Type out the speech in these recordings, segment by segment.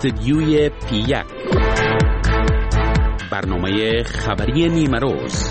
استدیوی پی1 برنامه خبری نیمه روز.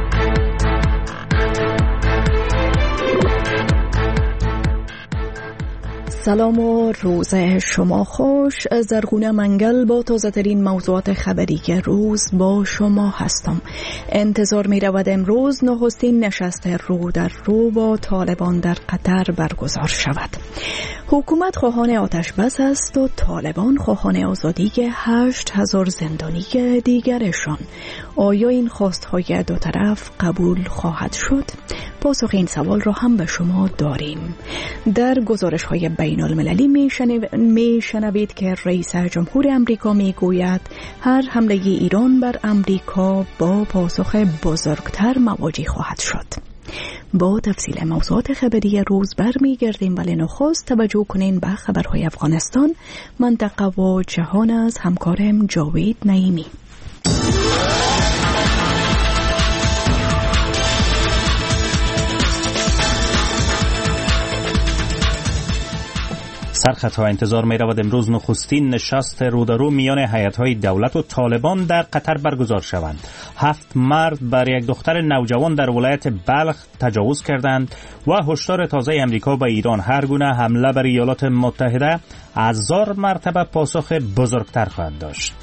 سلام و روز شما خوش. زرغونه منگل با تازه ترین موضوعات خبری روز با شما هستم. انتظار می رود امروز نخستین نشست رو در رو با طالبان در قطر برگزار شود. حکومت خواهان آتش بس است و طالبان خواهان آزادی 8,000 زندانی دیگرشان. آیا این خواستهای دو طرف قبول خواهد شد؟ پاسخ این سوال را هم به شما داریم. در گزارش های بین المللی می شنوید که رئیس جمهور امریکا می گوید هر حمله ایران بر امریکا با پاسخ بزرگتر مواجه خواهد شد. با تفصیل موضوعات خبری روز برمیگردیم، ولی نخست توجه کنین به خبرهای افغانستان، منطقه و جهان از همکارم جاوید نعیمی. سرخطها انتظار می رود امروز نخستین نشست رودارو میان هیئت‌های دولت و طالبان در قطر برگزار شوند. 7 مرد بر یک دختر نوجوان در ولایت بلخ تجاوز کردند و هشدار تازه امریکا به ایران هر گونه حمله بر ایالات متحده 1000 مرتبه پاسخ بزرگتر خواهد داشت.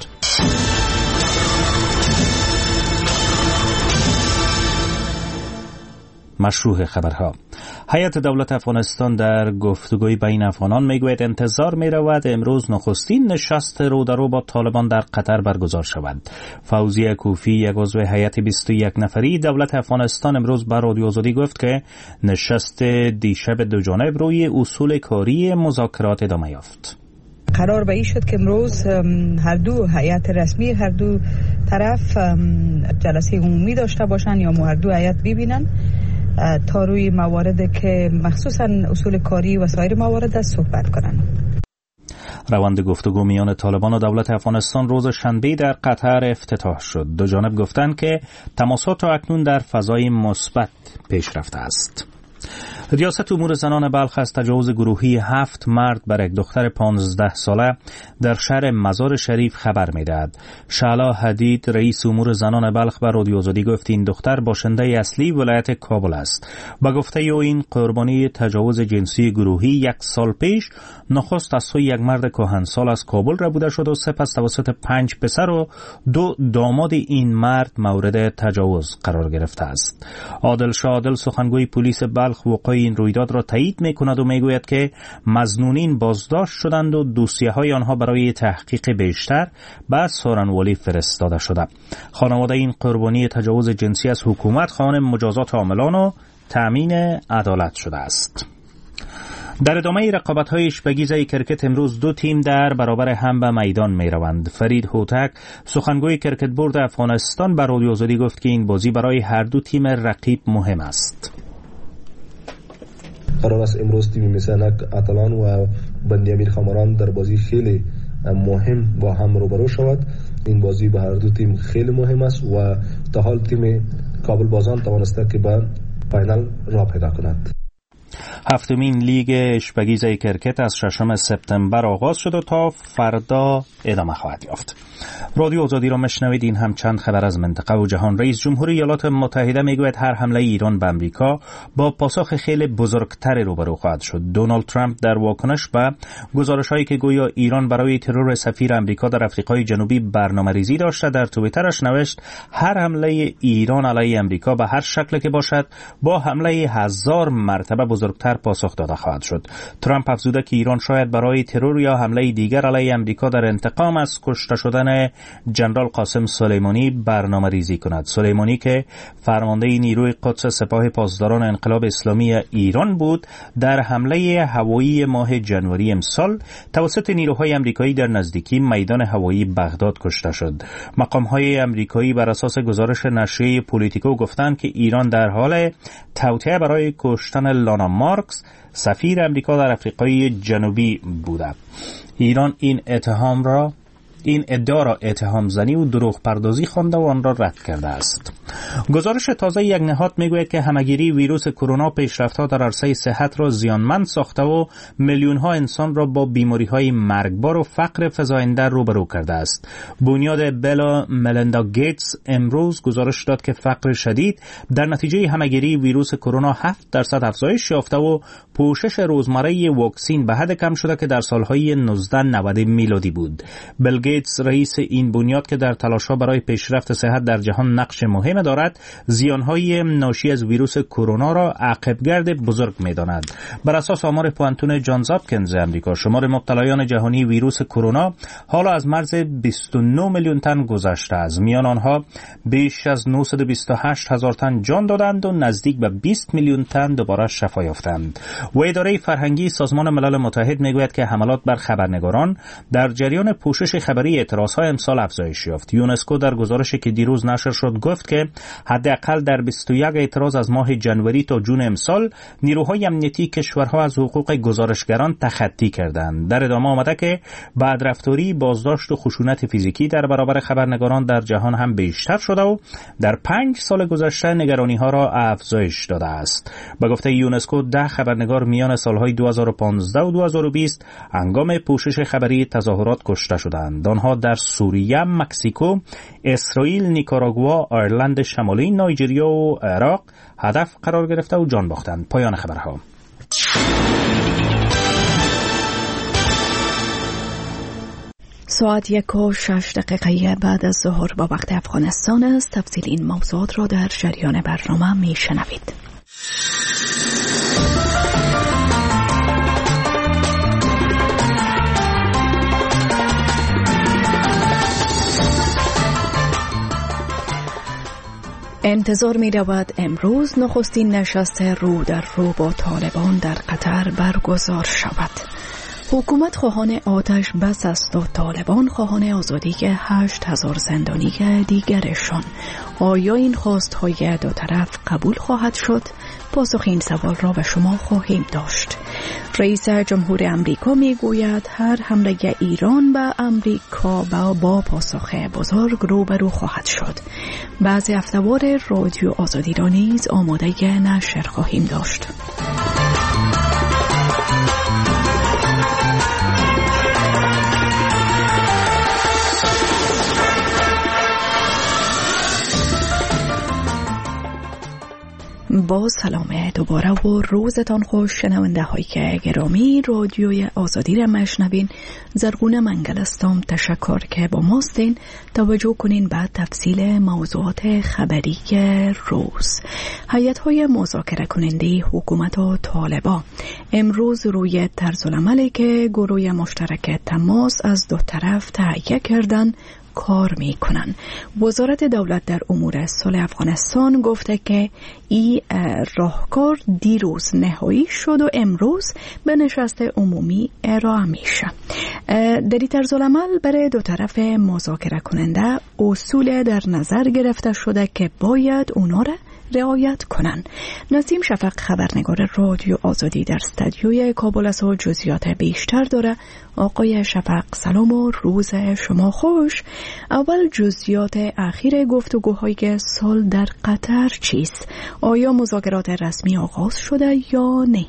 مشروع خبرها. هیئت دولت افغانستان در گفتگوی بین افغانان میگوید انتظار میرود امروز نخستین نشست رودارو با طالبان در قطر برگزار شود. فوزیه کوفی، یک عضو هیئت 21 نفری دولت افغانستان، امروز به رادیو آزادی گفت که نشست دیشب دو جانب روی اصول کاری مذاکرات ادامه یافت. قرار به این شد که امروز هر دو هیئت رسمی هر دو طرف جلسه عمومی داشته باشند یا هر دو هیئت ببینن تا روی موارد که مخصوصا اصول کاری و سایر موارد صحبت کنند. روند گفتگو میان طالبان و دولت افغانستان روز شنبه در قطر افتتاح شد. دو جانب گفتند که تماسات تا اکنون در فضای مثبت پیش رفته است. ریاست امور زنان بلخ از تجاوز گروهی 7 مرد بر یک دختر 15 ساله در شهر مزار شریف خبر می‌دهد. شعلا حدید، رئیس امور زنان بلخ، به رادیو آزادی گفت این دختر باشنده اصلی ولایت کابل است. با گفته او این قربانی تجاوز جنسی گروهی 1 سال پیش نخست از سوی یک مرد کهنسال از کابل را بوده شد و سپس توسط 5 پسر و 2 داماد این مرد مورد تجاوز قرار گرفته است. عادل شادل، سخنگوی پلیس بلخ، وقوع این رویداد را تایید می‌کند و میگوید که مظنونین بازداشت شدند و دوسیه‌های آنها برای تحقیق بیشتر به سارنوالی فرستاده شده. خانواده این قربانی تجاوز جنسی از حکومت خواهان مجازات عاملان و تأمین عدالت شده است. در ادامه رقابت‌های اشپگیزه کرکت امروز 2 تیم در برابر هم به میدان می‌روند. فرید هوتک، سخنگوی کرکت بورد افغانستان، به رادیو آزادی گفت که این بازی برای هر دو تیم رقیب مهم است. قرار است امروز تیم مثل اتلان و بندی امیر خماران در بازی خیلی مهم با هم روبرو شود. این بازی به هر دو تیم خیلی مهم است و تا حال تیم کابل بازان توانسته که به فینال راه پیدا کند. 7مین لیگ اشپگیزه کرکت از 6 سپتامبر آغاز شد و تا فردا ادامه خواهد یافت. رادیو آزادی را مشنوید. این هم چند خبر از منطقه و جهان. رئیس جمهور ایالات متحده میگوید هر حمله ایران به امریکا با پاسخ خیلی بزرگتری روبرو خواهد شد. دونالد ترامپ در واکنش به گزارش‌هایی که گویا ایران برای ترور سفیر امریکا در آفریقای جنوبی برنامه‌ریزی داشته، در توییترش نوشت هر حمله ایران علیه امریکا به هر شکلی که باشد با حمله 1000 مرتبه بزرگتر پاسخ داده خواهد شد. ترامپ افزوده که ایران شاید برای ترور یا حمله دیگر علیه امریکا در انتقام از کشته شدن جنرال قاسم سلیمانی برنامه ریزی کند. سلیمانی که فرمانده نیروی قدس سپاه پاسداران انقلاب اسلامی ایران بود، در حمله هوایی ماه جنوری امسال توسط نیروهای امریکایی در نزدیکی میدان هوایی بغداد کشته شد. مقام‌های امریکایی بر اساس گزارش نشریه پولیتیکو گفتند که ایران در حال توطئه برای کشتن لانا مارکس، سفیر امریکا در آفریقای جنوبی بوده. ایران این ادعا را اتهام زنی و دروغ پردازی خوانده و آن را رد کرده است. گزارش تازه یک نهاد میگوید که همهگیری ویروس کرونا پیشرفت‌ها در عرصه صحت را زیانمند ساخته و میلیون‌ها انسان را با بیماری‌های مرگبار و فقر فزاینده روبرو کرده است. بنیاد بیل ملندا گیتس امروز گزارش داد که فقر شدید در نتیجه همهگیری ویروس کرونا 7% افزایش یافته و پوشش روزمره واکسین به حد کم شده که در سالهای 1990 میلادی بود. بیل گیتس رئیس این بنیاد که در تلاش‌ها برای پیشرفت صحت در جهان نقش مهم دارد، زیان‌های ناشی از ویروس کرونا را عقب‌گرد بزرگ می‌داند. بر اساس آمار پوانتون جانز هاپکینز امریکا، شمار مبتلایان جهانی ویروس کرونا حالا از مرز 29 میلیون تن گذشته است. میان آنها بیش از 928 هزار تن جان دادند و نزدیک به 20 میلیون تن دوباره شفا یافتند. و اداره فرهنگی سازمان ملل متحد میگوید که حملات بر خبرنگاران در جریان پوشش خبری اعتراض‌های امسال افزایش یافت. یونسکو در گزارشی که دیروز نشر شد گفت که حداقل در 21 اعتراض از ماه جنوری تا جون امسال نیروهای امنیتی کشورها از حقوق گزارشگران تخطی کردند. در ادامه آمده که بدرفتاری، بازداشت و خشونت فیزیکی در برابر خبرنگاران در جهان هم بیشتر شده و در 5 سال گذشته نگرانی‌ها را افزایش داده است. به گفته یونسکو 10 خبرنگار میان سالهای 2015 و 2020 هنگام پوشش خبری تظاهرات کشته شدند. آنها در سوریه، مکزیکو، اسرائیل، نیکاراگوا، آیرلند شمالی، نایجریا و عراق هدف قرار گرفته و جان باختند. پایان خبرها. ساعت 1:06 بعد از ظهر با وقت افغانستان است. تفصیل این موضوعات را در جریان برنامه می شنوید. انتظار می رود امروز نخستین نشست رو در رو با طالبان در قطر برگزار شود. حکومت خواهان آتش بس است و طالبان خواهان آزادی 8,000 زندانی دیگرشان. آیا این خواستهای دو طرف قبول خواهد شد؟ پاسخ این سوال را به شما خواهیم داشت. رئیس جمهور امریکا می گوید هر حمله ایران به امریکا با پاسخ بزرگ روبرو خواهد شد. بعضی افتوار رادیو آزادی را نیز آماده نشر خواهیم داشت. با سلام دوباره و روزتان خوش شنونده های که گرامی. رادیوی آزادی را مشنوین. زرغونه منگل استم. تشکر که با ماستین. توجه کنین بعد تفصیل موضوعات خبری روز. هیئت‌های مذاکره کننده حکومت و طالبان امروز روی طرزالعملی که گروه مشترک تماس از دو طرف تهیه کردن کار می کنن. وزارت دولت در امور صلح افغانستان گفته که این راهکار دیروز نهایی شد و امروز به نشست عمومی ارائه میشه. در این طرزالعمل برای دو طرف مذاکره کننده اصول در نظر گرفته شده که باید اونا را رعایت کنن. نسیم شفق خبرنگار رادیو آزادی در استودیوی کابل است و جزئیات بیشتر داره. آقای شفق سلام و روز شما خوش. اول جزئیات اخیر گفتگوهای صلح در قطر چیست؟ آیا مذاکرات رسمی آغاز شده یا نه؟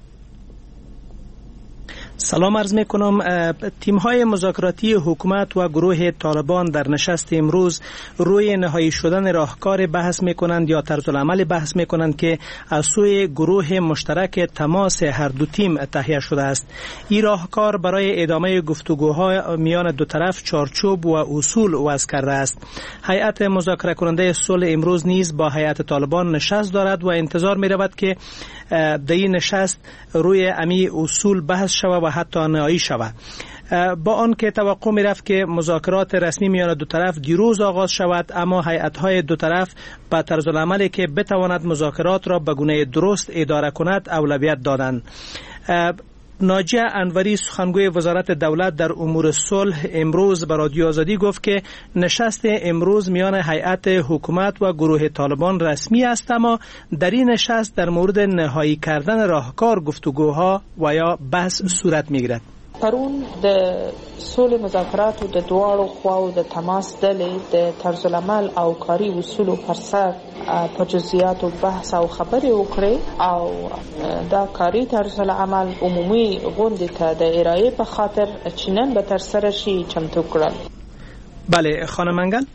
سلام عرض می کنم. تیم‌های مذاکراتی حکومت و گروه طالبان در نشست امروز روی نهایی شدن راهکار بحث می کنند یا طرزالعمل بحث می کنند که از سوی گروه مشترک تماس هر دو تیم تهیه شده است. این راهکار برای ادامه گفتگوها میان دو طرف چارچوب و اصول وضع کرده است. هیئت مذاکره کننده صلح امروز نیز با هیئت طالبان نشست دارد و انتظار می رود که در این نشست روی امی اصول بحث شود و حتی نهایی شود. با آن که توقع می رفت که مذاکرات رسمی میان دو طرف دیروز آغاز شود، اما هیئت‌های دو طرف با طرزالعملی که بتواند مذاکرات را به گونه درست اداره کند اولویت دادند. ناجیه انوری سخنگوی وزارت دولت در امور صلح امروز به رادیو آزادی گفت که نشست امروز میان هیئت حکومت و گروه طالبان رسمی است، اما در این نشست در مورد نهایی کردن راهکار گفتگوها و یا بحث صورت میگیرد. پرون د سولې مذاکرات او د دواړو خواو د تماس ډلې د طرز العمل او کاري اصولو پر سر په جزئیاتو بحث او خبرې وکړې او دا کاري طرز العمل عمومي غونډې ته د ارائه په خاطر چې نن به ترسره شي چمتو کړل. بله خانم منگل.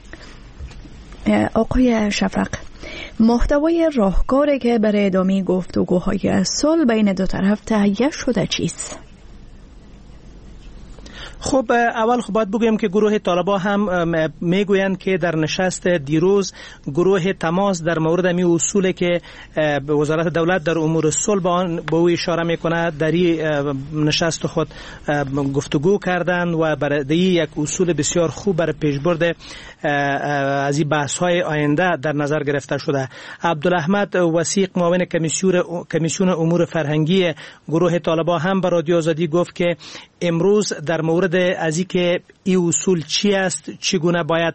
آقای شفق، محتوای راهکاری که برای ادامه گفتگوهای صلح بین دو طرف تهیه شده چیست؟ خب اول باید بگویم که گروه طالبان هم میگویند که در نشست دیروز گروه تماس در مورد می اصولی که وزارت دولت در امور صلح به او اشاره میکنه در این نشست خود گفتگو کردند و برای یک اصول بسیار خوب برای پیشبرد از این بحث های آینده در نظر گرفته شده. عبدالاحمد وثیق معاون کمیسیون امور فرهنگی گروه طالبان هم به رادیو آزادی گفت که امروز در مورد از اینکه این اصول چی است، چگونه باید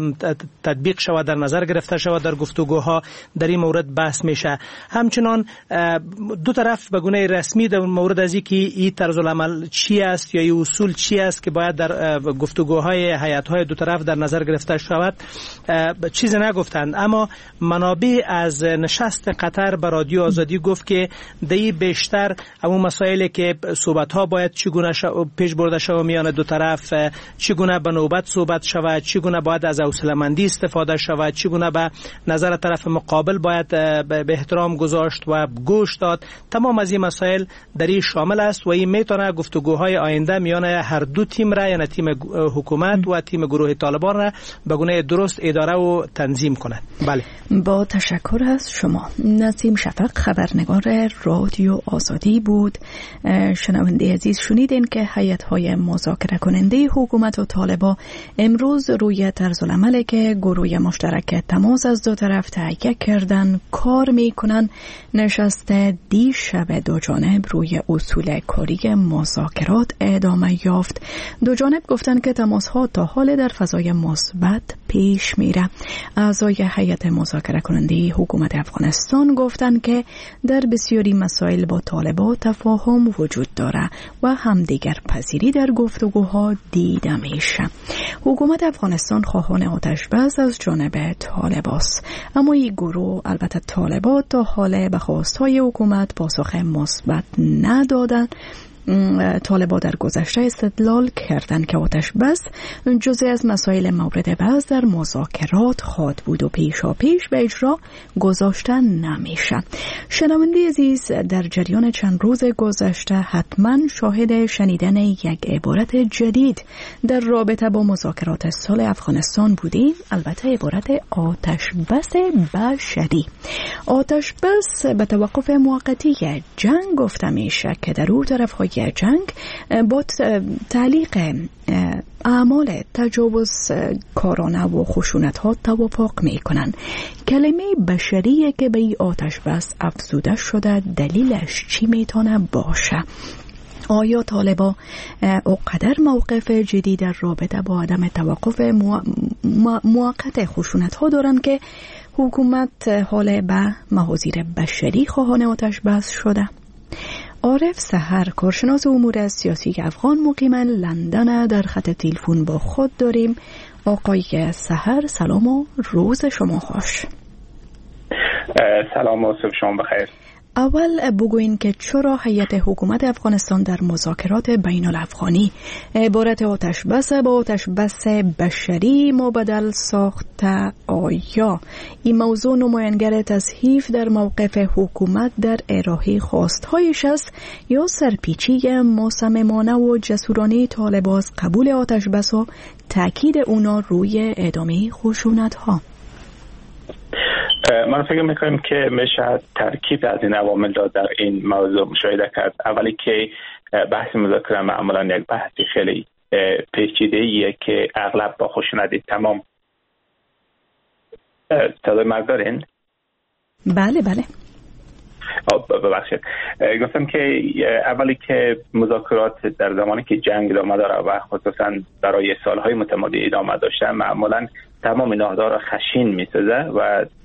تطبیق شود در نظر گرفته شود در گفتگوها در این مورد بحث میشه. همچنان دو طرف به گونه رسمی در مورد از اینکه این طرز العمل چی است یا این اصول چی است که باید در گفتگوهای هیئت‌های دو طرف در نظر گرفته شود چیزی نگفتند، اما منابع از نشست قطر به رادیو آزادی گفت که دی بیشتر اون مسائلی که صحبت‌ها باید چگونه پیش برده شود میان دو طرف، چگونه به نوبت صحبت شود، چگونه باید از حوصله‌مندی استفاده شود، چگونه به نظر طرف مقابل باید به احترام گذاشت و گوش داد، تمام از این مسائل در این شامل است و این میتونه گفتگوهای آینده میان هر دو تیم را، یعنی تیم حکومت و تیم گروه طالبان را به گونه درست اداره و تنظیم کند. بله، با تشکر از شما. نسیم شفق، خبرنگار رادیو آزادی بود. شنونده عزیز، شنیدین که هیئت‌های مذاکره کننده حکومت و طالبان امروز روی طرز العملی که گروه مشترک تماس از دو طرف تهیه کردن کار میکنن. نشست دیشب دو جانب روی اصول کاری مذاکرات ادامه یافت. دو جانب گفتن که تماس‌ها تا حال در فضای مثبت پیش میره. اعضای هیئت مذاکره کننده حکومت افغانستان گفتن که در بسیاری مسائل با طالبان تفاهم وجود داره و همدیگر پذیری در گفتگوها دیده میشه. حکومت افغانستان خواهان آتش بس از جانب طالبان است، اما این گروه، البته طالبان، تا حال به خواستهای حکومت پاسخ مثبت ندادن. طالبان در گذشته استدلال کردند که آتش بس جزئی از مسائل مورد بحث در مذاکرات خواهد بود و پیش به اجرا گذاشته نمیشه. شنونده عزیز، در جریان چند روز گذشته حتما شاهد شنیدن یک عبارت جدید در رابطه با مذاکرات صلح افغانستان بودیم، البته عبارت آتش بس بشری. آتش بس به توقف موقتی جنگ گفته میشه که در اون طرف‌های جنگ با تعلیق اعمال تجاوز کارانه و خشونت ها توافق می کنند. کلمه بشریه که به این آتش بس افزوده شده، دلیلش چی میتونه باشه؟ آیا طالبان اقدر موقف جدی در رابطه با عدم توقف موقت خشونت ها دارن که حکومت حال به محاذیر بشری خواهان آتش بس شده؟ عارف سحر، کارشناس امور سیاسی افغان مقیم لندن، در خط تلفن با خود داریم. آقای سحر، سلام و روز شما خوش. سلام و صبح شما بخیر. اول بگوین که چرا هیئت حکومت افغانستان در مذاکرات بین الافغانی عبارت آتش بس با آتش بس بشری مبدل ساخته؟ آیا این موضوع نماینگر تصحیف در موقف حکومت در ارائه خواستهایش است یا سرپیچی مصممانه و جسورانه طالبان از قبول آتش بس و تاکید اونا روی ادامه خشونت ها؟ من فکر میکنم که میشه ترکیب از این عوامل در این موضوع مشاهده کرد. اولی که بحث مذاکره معمولا یک بحثی خیلی پیچیده‌ایه که اغلب با خشونت تمام. صدای من دارین؟ بله. ببخشید، گفتم که اولی که مذاکرات در زمانی که جنگ ادامه داره و خصوصا برای سالهای متمادی ادامه داشته، معمولا تمام اینها را خشین میسازه و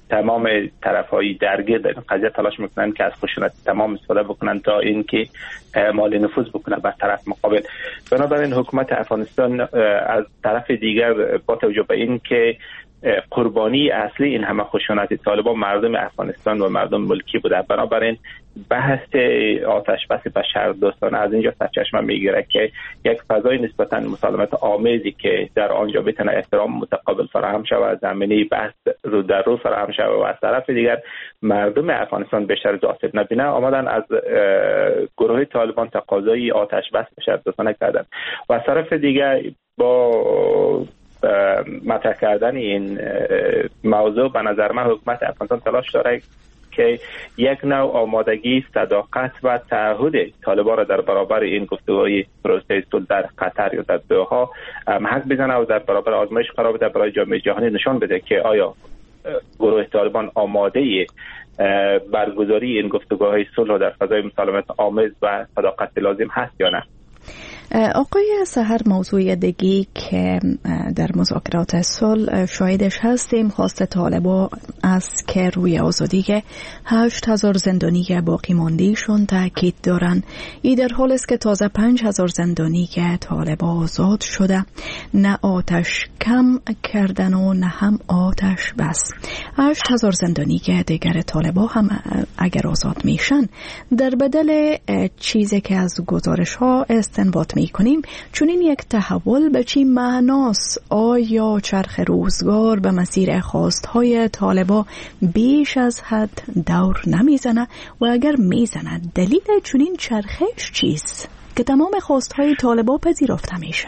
تمام طرف‌های درگیر در این قضیه تلاش میکنن که از خشونت تمام استفاده بکنن تا اینکه اعمال نفوذ بکنن بر طرف مقابل. بنابراین حکومت افغانستان از طرف دیگر با توجه به این که قربانی اصلی این همه خشونت طالبان مردم افغانستان و مردم ملکی بوده، بنابراین بحث آتش بس بشر دوستانه از اینجا سرچشمه میگیره که یک فضای نسبتا مسالمت آمیزی که در آنجا بتونه احترام متقابل فراهم شود، زمینه بحث رو در رو فراهم شود و از طرف دیگر مردم افغانستان بیشتر آسیب نبینه، آمدن از گروه طالبان تقاضای آتش بس بشر دوستانه کردن و از طرف دیگر با مطرح کردن این موضوع به نظر من حکومت افغانستان تلاش داره که یک نوع آمادگی، صداقت و تعهد طالبان را در برابر این گفتگوهای پروسه صلح در قطر یا در دوحه حق بزنه و در برابر آزمایش قرار بده برای جامعه جهانی نشان بده که آیا گروه طالبان آماده برگزاری این گفتگوهای صلح در فضای مسالمت آمیز و صداقت لازم هست یا نه. آقای سحر، موضوع دیگی که در مذاکرات صلح شاهدش هستیم خواست طالبان است که روی آزادی 8,000 زندانی باقی مانده‌شون تاکید دارن. این در حال است که تازه 5,000 زندانی که طالبان آزاد شده، نه آتش کم کردن و نه هم آتش بس. 8,000 زندانی که دیگر طالبان هم اگر آزاد میشن در بدل چیزی که از گزارش ها استنباط میکنیم، چون این یک تحول به چی معناست؟ آیا چرخ روزگار به مسیر خواستهای طالبان بیش از حد دور نمیزنه؟ و اگر میزنه دلیل چون این چرخش چیست که تمام خواستهای طالبان پذیرفته میشه؟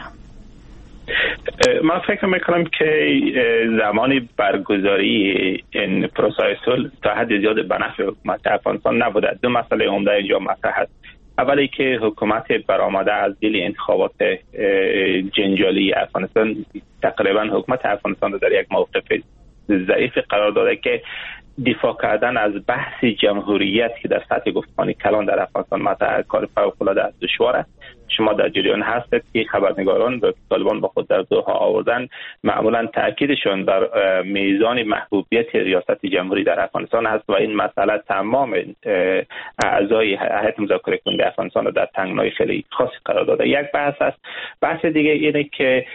من فکر میکنم که زمانی برگزاری این پروسه صلح تا حد زیاد به نفع حکومت افغانستان نبوده. دو مسئله عمده اینجا مطرح است. اولی که حکومت برآمده از دل انتخابات جنجالی افغانستان تقریبا حکومت افغانستان رو در یک موقف ضعیف قرار داده که دفاع کردن از بحث جمهوریت که در سطح گفتمان کلان در افغانستان مطرح کار فوق‌العاده دشوار است. شما در جریان هستید که خبرنگاران به طالبان با خود در دوحه آوردن، معمولا تاکیدشون بر میزان محبوبیت ریاست جمهوری در افغانستان هست و این مسئله تمام اعضای هیئت مذاکره کننده افغانستان را در تنگنای خیلی خاصی قرار داده. یک بحث است. بحث دیگه اینه که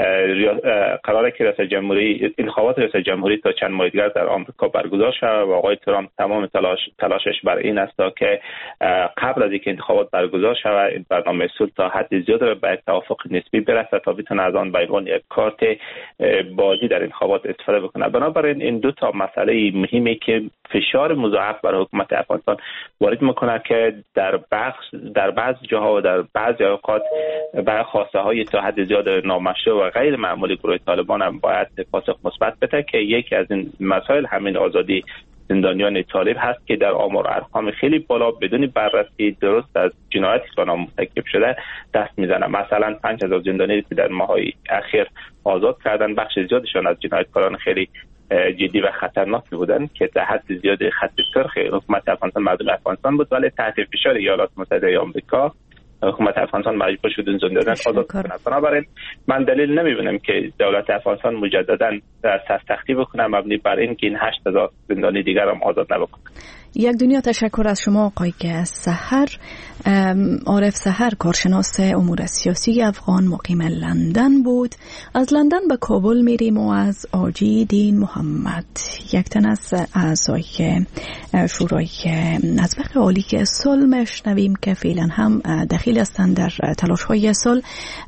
قراره که ریاست جمهوری انتخابات ریاست جمهوری تا چند ماه دیگر در آمریکا برگزار شود و آقای ترامپ تمام تلاشش بر این است که قبل از اینکه انتخابات برگزار شود این برنامه صلح تا حد زیاد به توافق نسبی برسه تا بتونه از آن به عنوان یک کارت بازی در انتخابات استفاده بکنه. بنابراین این دو تا مسئله مهمی که فشار مضاعف بر حکومت افغانستان وارد میکنه که در بعض جاها و در بعضی اوقات برای خواسته های تا حد زیاد نامشروع و غیر معمولی گروه طالبان هم باید پاسخ مثبت بده که یکی از این مسائل همین آزادی زندانیان طالب هست که در آمار و ارقام خیلی بالا بدون بررسی درست از جنایتی که آنها مرتکب شده دست میزنه. مثلا 5,000 زندانی که در ماه‌های اخیر آزاد کردن، بخش زیادشان از جنایتکاران خیلی جدی و خطرناکی بودند که در حد زیاد خط سرخ حکومت افغانستان مردم افغانستان بود، ولی تحت فشار ایالات متحده آمریکا حکومت افغانستان مجبور شد این زندانیان آزاد کنه. بنابراین من دلیل نمیبینم که دولت افغانستان مجددا سرسختی بکنه مبنی بر این که این 8,000 زندانی دیگر هم آزاد نبکنه. یک دنیا تشکر از شما آقای سحر. عارف سحر، کارشناس امور سیاسی افغان، مقیم لندن بود. از لندن به کابل میریم و از آجی دین محمد، یک تن از اعضای شورای نطبق عالی که صلح میشنویم که فعلا هم دخیل هستند در تلاش های صلح.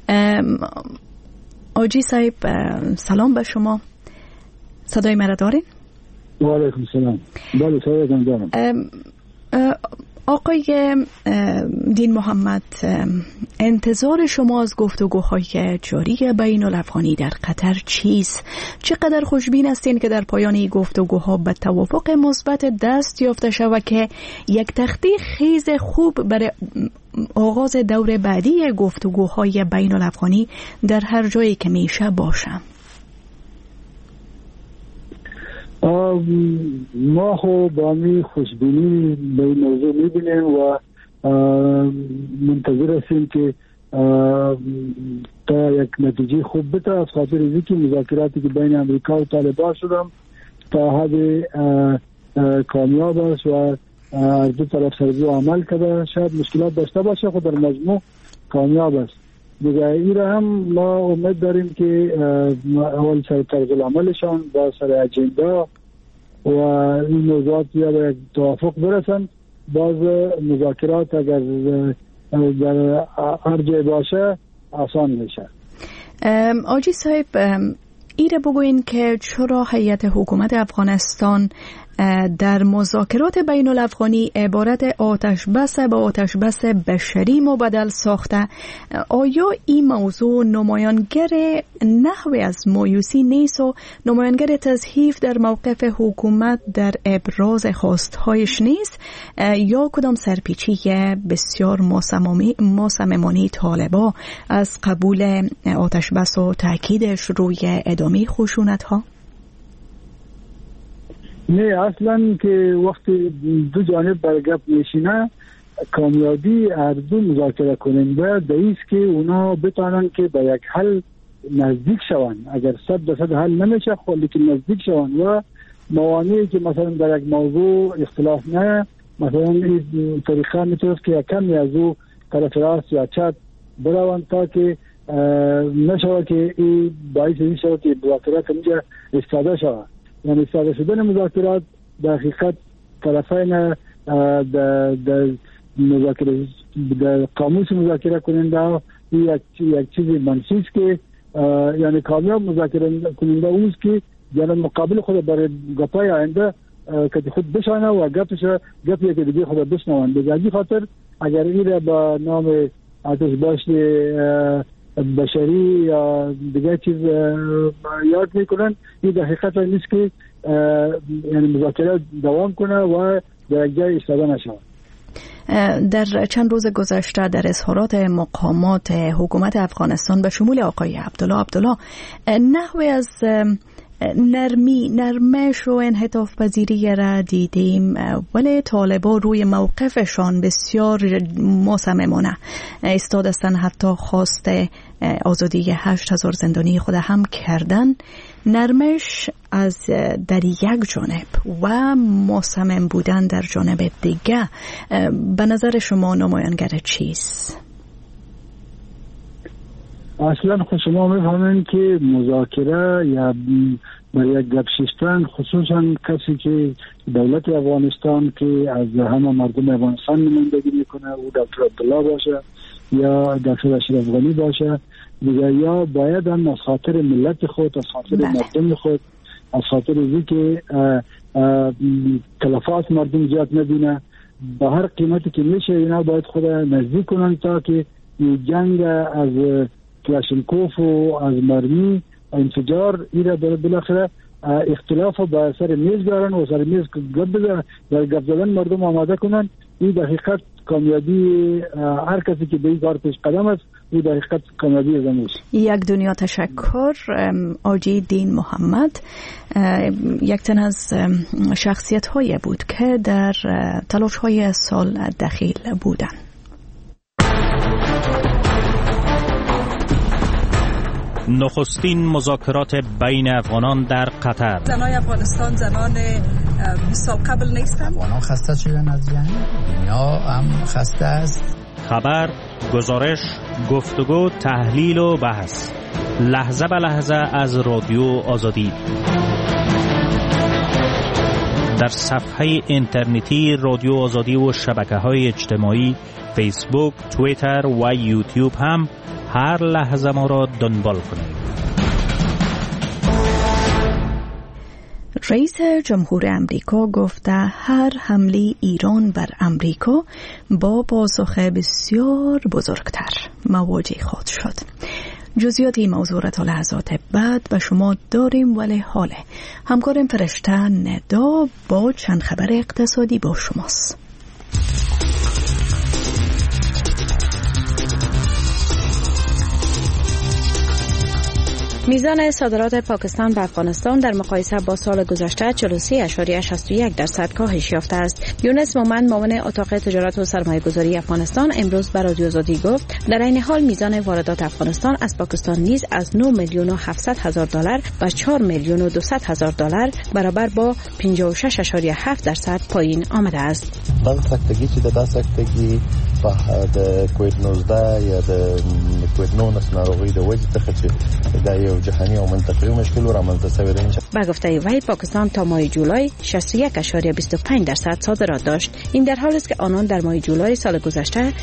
آجی صاحب سلام به شما، صدای مرا دارین؟ و علیکم سلام. بله صدایتان دارم. آقای دین محمد، انتظار شما از گفتگوهای جاری بین الافغانی در قطر چیست؟ چقدر خوشبین هستین که در پایان این گفتگوها به توافق مثبت دست یافته شود که یک تخته خیز خوب برای آغاز دور بعدی گفتگوهای بین الافغانی در هر جایی که میشه باشه؟ ما خو با می خوشبینی به این موضوع میبینیم و منتظر هستیم که تا یک نتیجه خوب بده، از خاطر اینکه مذاکراتی که بین امریکا و طالبان شدم تا حد کامیاب است و از دو طرف سرزو عمل کرده. شاید مشکلات داشته باشه خود در مجموع کامیاب است دیگه. این را هم ما امید داریم که اول سر طرز العملشان با سر اجندا و این موضوعات یا به توافق برسن. باز مذاکرات اگر در هر جای باشه آسان میشه. آجی صاحب ایره بگوین که چرا هیئت حکومت افغانستان در مذاکرات بین الافغانی عبارت آتش بس به آتش بس بشری مبدل ساخته؟ آیا این موضوع نمایانگر نحوی از مایوسی نیست و نمایانگر تضعیف در موقف حکومت در ابراز خواستهایش نیست، یا کدام سرپیچی بسیار مصممانه طالبا از قبول آتش بس و تاکیدش روی ادامه خشونت ها؟ نه، اصلا که وقتی دو جانب بر گپ میشینه کامیابی هر دو مذاکره کننده دایست که اونا بتانن که به یک حل نزدیک شون. اگر 100% حل نمیشه خب لیکن نزدیک شون و موانعی که مثلا در یک موضوع اختلاف نه، مثلا این طریقه میتونه که کمی از او طرف راست یا چپ بروند تا که نشود که این باعث این شود که مذاکرات اینجا استفاده شود. یعنی استفاده شدن مذاکرات در حقیقت طرفین در مذاکره در قاموس مذاکره کننده یک چیز منسوس که یعنی کامیاب مذاکره کننده اوست که یعنی مقابل خود برای گپای آینده که خود بشانه و گپی که دیگه خود بشنوند. به خاطر اگر این با نام آتش باش بشری یا دیگه چیز یاد میکنن، این در حقیقت نیست که یعنی مذاکره دوام کنه و در یک جای ایستاده نشود. در چند روز گذشته در اظهارات مقامات حکومت افغانستان به شمول آقای عبدالله نحوی از نرمش و انحطاف پذیری را دیدیم، ولی طالبان روی موقفشان بسیار مصممانه ایستادند، حتی خواست آزادی 8000 زندانی خود هم کردن. نرمش از در یک جانب و مصمم بودن در جانب دیگه به نظر شما نمایانگر چیست؟ اصلا خود شما میفهمین که مذاکره یا برای یک گپ شستن، خصوصا کسی که دولت افغانستان که از همه مردم افغانستان نمایندگی میکنه، او دکتر عبدالله باشه یا دکتر اشرف غنی باشه دیگه، یا باید هم از خاطر ملت خود، از خاطر مردم خود، از خاطر اینکه که تلفات مردم زیاد نبینه، به هر قیمتی که میشه اینا باید خود نزدیک کنن تا که جنگ از کلاشینکوف و از مرمی و انفجار ایره بالاخره اختلاف با سر میز دارن و سر میز گپ زدن مردم آماده کنن. این در حقیقت کامیابی هر کسی که به این کار پیش قدم است، این در حقیقت کامیابی زمینش. یک دنیا تشکر. آجی دین محمد یک تن از شخصیت هایی بود که در تلاش های سال دخیل بودن. نخستین مذاکرات بین افغانان در قطر. زنای افغانستان زنان 20 سال قبل نیستند. افغانان خسته شدن از جنگ، دنیا هم خسته است. خبر، گزارش، گفتگو، تحلیل و بحث، لحظه به لحظه از رادیو آزادی. در صفحه اینترنتی رادیو آزادی و شبکه‌های اجتماعی فیسبوک، توییتر و یوتیوب هم هر لحظه ما را دنبال کنید. رئیس جمهور امریکا گفته هر حمله ایران بر امریکا با پاسخ بسیار بزرگتر مواجه خواهد شد. جزئیات این موضوع را تا لحظات بعد و شما داریم، ولی حاله همکارم فرشته ندا با چند خبر اقتصادی با شماست. میزان صادرات پاکستان به افغانستان در مقایسه با سال گذشته 43.61% کاهش یافته است. یونس مومند معاون اتاق تجارت و سرمایه‌گذاری افغانستان امروز به رادیو آزادی گفت در این حال میزان واردات افغانستان از پاکستان نیز از 9,700,000 به 4,200,000 برابر با 56.7% پایین آمده است. دغه سکتګي چې د سکتګي په د کووید 19 یا د کووید 19 ناروغي د وجې څخه چې دا یو جهانی او منطقي مشکل رامنځته شوی دی. با گفته وی پاکستان تا ماه جولای 61.25% صادرات داشت. این در حالی است که آنان در ماه جولای سال گذشته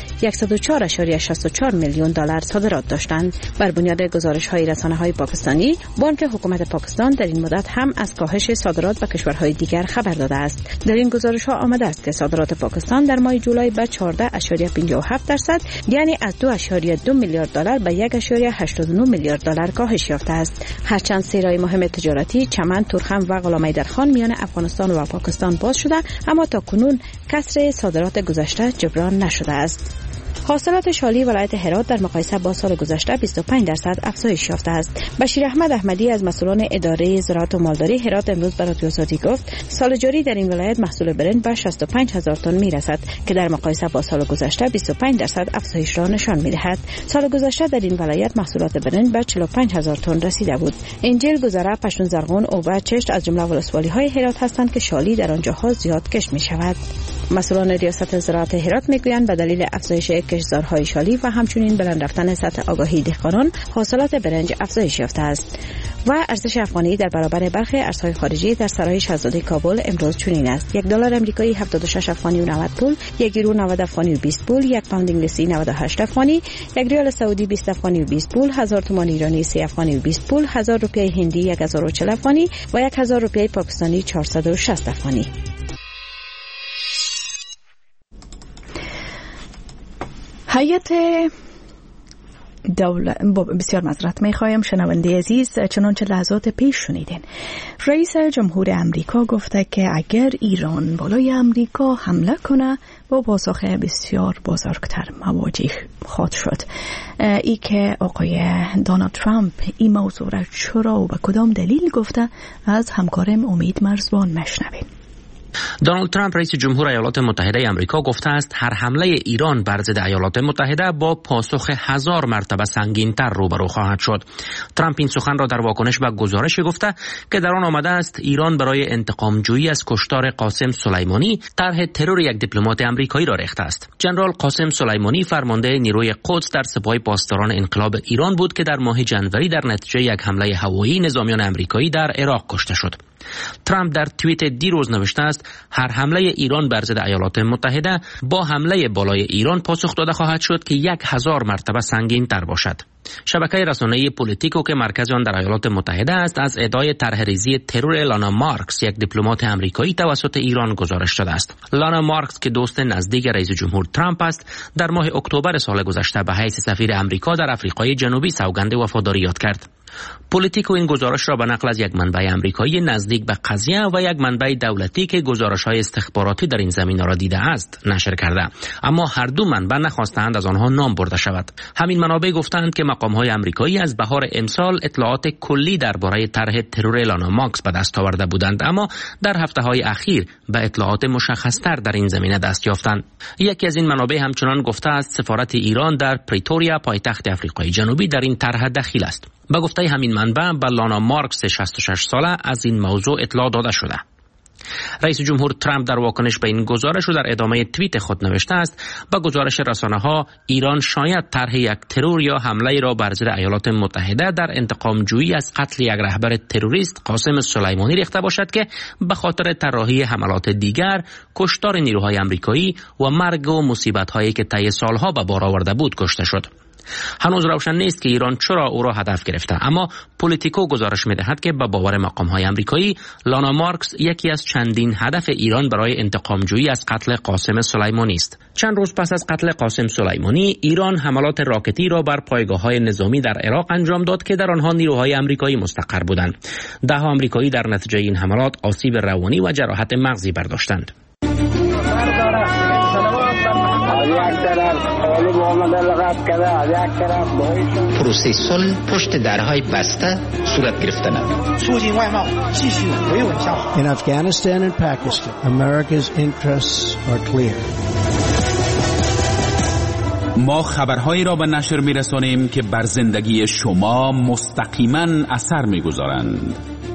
104.64 میلیون دلار صادرات داشتند. بر بنیاد گزارش‌های رسانه‌های پاکستانی، بانک حکومت پاکستان در این مدت هم از کاهش صادرات به کشورهای دیگر خبر داده است. در این گزارش‌ها آمده است که صادرات پاکستان در ماه جولای به 14.57% یعنی از 2.2 میلیارد دلار به 1.89 میلیارد دلار کاهش یافته است. هرچند سیرهای مهم تجارتی چمن، تورخم و غلام‌حیدرخان میان افغانستان و پاکستان باز شده، اما تا کنون کسر صادرات گذشته جبران نشده است. حاصلات شالی ولایت هرات در مقایسه با سال گذشته 25% افزایش یافته است. بشیر احمد احمدی از مسئولان اداره زراعت و مالداری هرات امروز به رادیو آزادی گفت سال جاری در این ولایت محصول برنج به 65,000 تن میرسد که در مقایسه با سال گذشته 25% افزایش را نشان میدهد. سال گذشته در این ولایت محصولات برنج به 45,000 تن رسیده بود. انجیل، گذره، پشتون زرغون، اوبه، چشت از جمله ولسوالی‌های هرات هستند که شالی در آنجاها زیاد کشت می‌شود. مسئولان ریاست زراعت هرات میگویند به دلیل افزایش کشتزارهای شالی و همچنین بلند رفتن سطح آگاهی دهقانان حاصلات برنج افزایش یافته است. و ارزش افغانی در برابر برخی ارزهای خارجی در سرای شاهزاده کابل امروز چنین است: $1 آمریکایی 76 افغانی و 90 پول، 1 یورو 90 افغانی و 20 پول، 1 پوند انگلیسی 98 افغانی، 1 ریال سعودی 20 افغانی و 20 پول، 1000 تومان ایرانی 3 افغانی و 20 پول، 1000 روپیه هندی 1040 افغانی و 1000 روپیه پاکستانی 460 افغانی. هیئت بسیار معذرت می‌خوایم شنونده عزیز، چنانچه لحظات پیش شنیدین رئیس جمهور امریکا گفته که اگر ایران بالای امریکا حمله کنه با پاسخ بسیار بزرگتر مواجه خواهد شد. ای که آقای دونالد ترامپ این موضوع را چرا و به کدام دلیل گفته از همکارم امید مرزبان مشنویم. دونالد ترامپ رئیس جمهور ایالات متحده آمریکا گفته است هر حمله ایران بر ضد ایالات متحده با پاسخ 1000 مرتبه سنگین‌تر روبرو خواهد شد. ترامپ این سخن را در واکنش به گزارشی گفته که در آن آمده است ایران برای انتقام جویی از کشتار قاسم سلیمانی طرح ترور یک دیپلمات آمریکایی را ریخته است. ژنرال قاسم سلیمانی فرمانده نیروی قدس در سپاه پاسداران انقلاب ایران بود که در ماه ژانویه در نتیجه یک حمله هوایی نظامیان آمریکایی در عراق کشته شد. ترامپ در توییت دیروز نوشته است هر حمله ایران بر ضد ایالات متحده با حمله بالای ایران پاسخ داده خواهد شد که 1000 مرتبه سنگین تر باشد. شبکه رسانه‌ای پولیتیکو که مرکز آن در ایالات متحده است از ادعای طرح‌ریزی ترور لانا مارکس، یک دیپلمات آمریکایی توسط ایران گزارش داده است. لانا مارکس که دوست نزدیک رئیس جمهور ترامپ است، در ماه اکتبر سال گذشته به حیث سفیر آمریکا در آفریقای جنوبی سوگند وفاداری یاد کرد. پولیتیکو این گزارش را به نقل از یک منبع آمریکایی نزدیک به قضیه و یک منبع دولتی که گزارش‌های استخباراتی در این زمینه را دیده است نشر کرده، اما هر دو منبع نخواستند از آنها نام برده شود. همین منابع گفتند که مقام‌های آمریکایی از بهار امسال اطلاعات کلی درباره طرح ترور لانا مارکس به دست آورده بودند، اما در هفته‌های اخیر به اطلاعات مشخص‌تر در این زمینه دست یافتند. یکی از این منابع همچنان گفته است سفارت ایران در پریتوریا پایتخت آفریقای جنوبی در این طرح دخیل است. با گفته همین منبع به لانا مارکس 66 ساله از این موضوع اطلاع داده شده. رئیس جمهور ترامپ در واکنش به این گزارش و در ادامه توییت خود نوشته است با گزارش رسانه‌ها ایران شاید طرح یک ترور یا حمله را بر ضد ایالات متحده در انتقام جویی از قتل یک رهبر تروریست قاسم سلیمانی ریخته باشد که به خاطر طراحی حملات دیگر، کشتار نیروهای آمریکایی و مرگ و مصیبت‌هایی که طی سالها به بار آورده بود کشته شد. هنوز روشن نیست که ایران چرا او را هدف گرفته، اما پولیتیکو گزارش می‌دهد که به باور مقام‌های آمریکایی لانا مارکس یکی از چندین هدف ایران برای انتقام جویی از قتل قاسم سلیمانی است. چند روز پس از قتل قاسم سلیمانی، ایران حملات راکتی را بر پایگاه‌های نظامی در عراق انجام داد که در آنها نیروهای آمریکایی مستقر بودند. 10 آمریکایی در نتیجه این حملات آسیب روانی و جراحت مغزی برداشتند. پروسه صلح پشت درهای بسته صورت گرفته ندارد. In Afghanistan and Pakistan, America's interests are clear. ما خبرهایی را به نشر می‌رسانیم که بر زندگی شما مستقیما اثر می‌گذارند.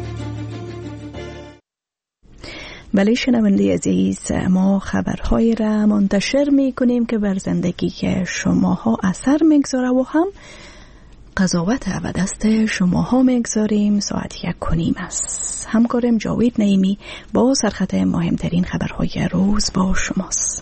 بله شنونده عزیز، ما خبرهایی را منتشر می‌کنیم که بر زندگی شماها اثر می‌گذاره و هم قضاوت و دست شماها می‌گذاریم. ساعت 1:30 است. همکارم جاوید نعیمی با سرخط مهمترین خبرهای روز با شماست.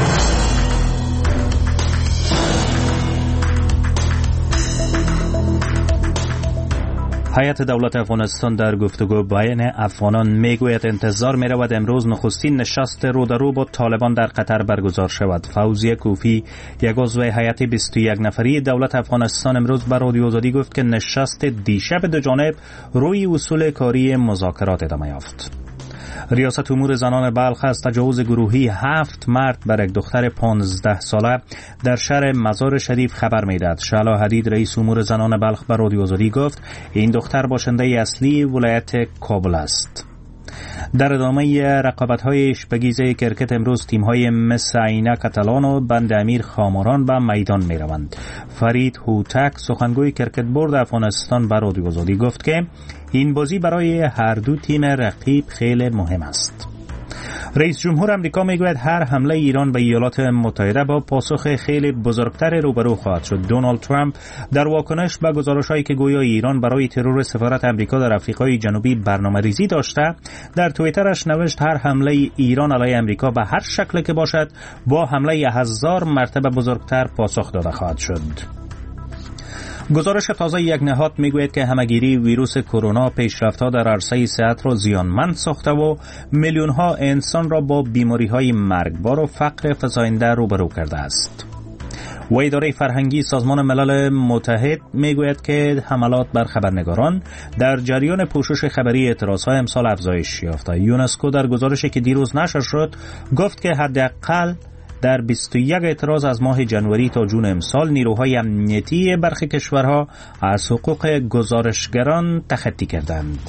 هیئت دولت افغانستان در گفتگو بین افغانان میگوید انتظار میرود امروز نخستین نشست رو در رو با طالبان در قطر برگزار شود. فوزیه کوفی، یک عضو هیئت 21 نفری دولت افغانستان، امروز به رادیو آزادی گفت که نشست دیشب دو جانب روی اصول کاری مذاکرات ادامه یافت. ریاست امور زنان بلخ از تجاوز گروهی 7 مرد بر یک دختر 15 ساله در شهر مزار شریف خبر میدهد. شعلا حدید رئیس امور زنان بلخ به رادیو آزادی گفت این دختر باشنده اصلی ولایت کابل است. در ادامه رقابت‌های اشپگیزه کرکت امروز تیم‌های مس عینه کاتالان و بند امیر خاموران به میدان می‌روند. فرید هوتک سخنگوی کرکت بورد افغانستان به رادیو آزادی گفت که این بازی برای هر دو تیم رقیب خیلی مهم است. رئیس جمهور امریکا میگوید هر حمله ایران به ایالات متحده با پاسخ خیلی بزرگتر روبرو خواهد شد. دونالد ترامپ در واکنش به گزارش‌هایی که گویا ایران برای ترور سفارت امریکا در آفریقای جنوبی برنامه‌ریزی داشته، در توییترش نوشت هر حمله ایران علیه امریکا به هر شکل که باشد با حمله 1000 مرتبه بزرگتر پاسخ داده خواهد شد. گزارش تازه یک نهاد میگوید که همهگیری ویروس کرونا پیشرفت‌ها در عرصه صحت را زیانمند ساخته و میلیون‌ها انسان را با بیماری‌های مرگبار و فقر فزاینده روبرو کرده است. و اداره فرهنگی سازمان ملل متحد میگوید که حملات بر خبرنگاران در جریان پوشش خبری اعتراض‌های امسال افزایش یافته. یونسکو در گزارشی که دیروز نشر شد گفت که حداقل در 21 اعتراض از ماه جنوری تا جون امسال نیروهای امنیتی برخی کشورها از حقوق گزارشگران تخطی کردند.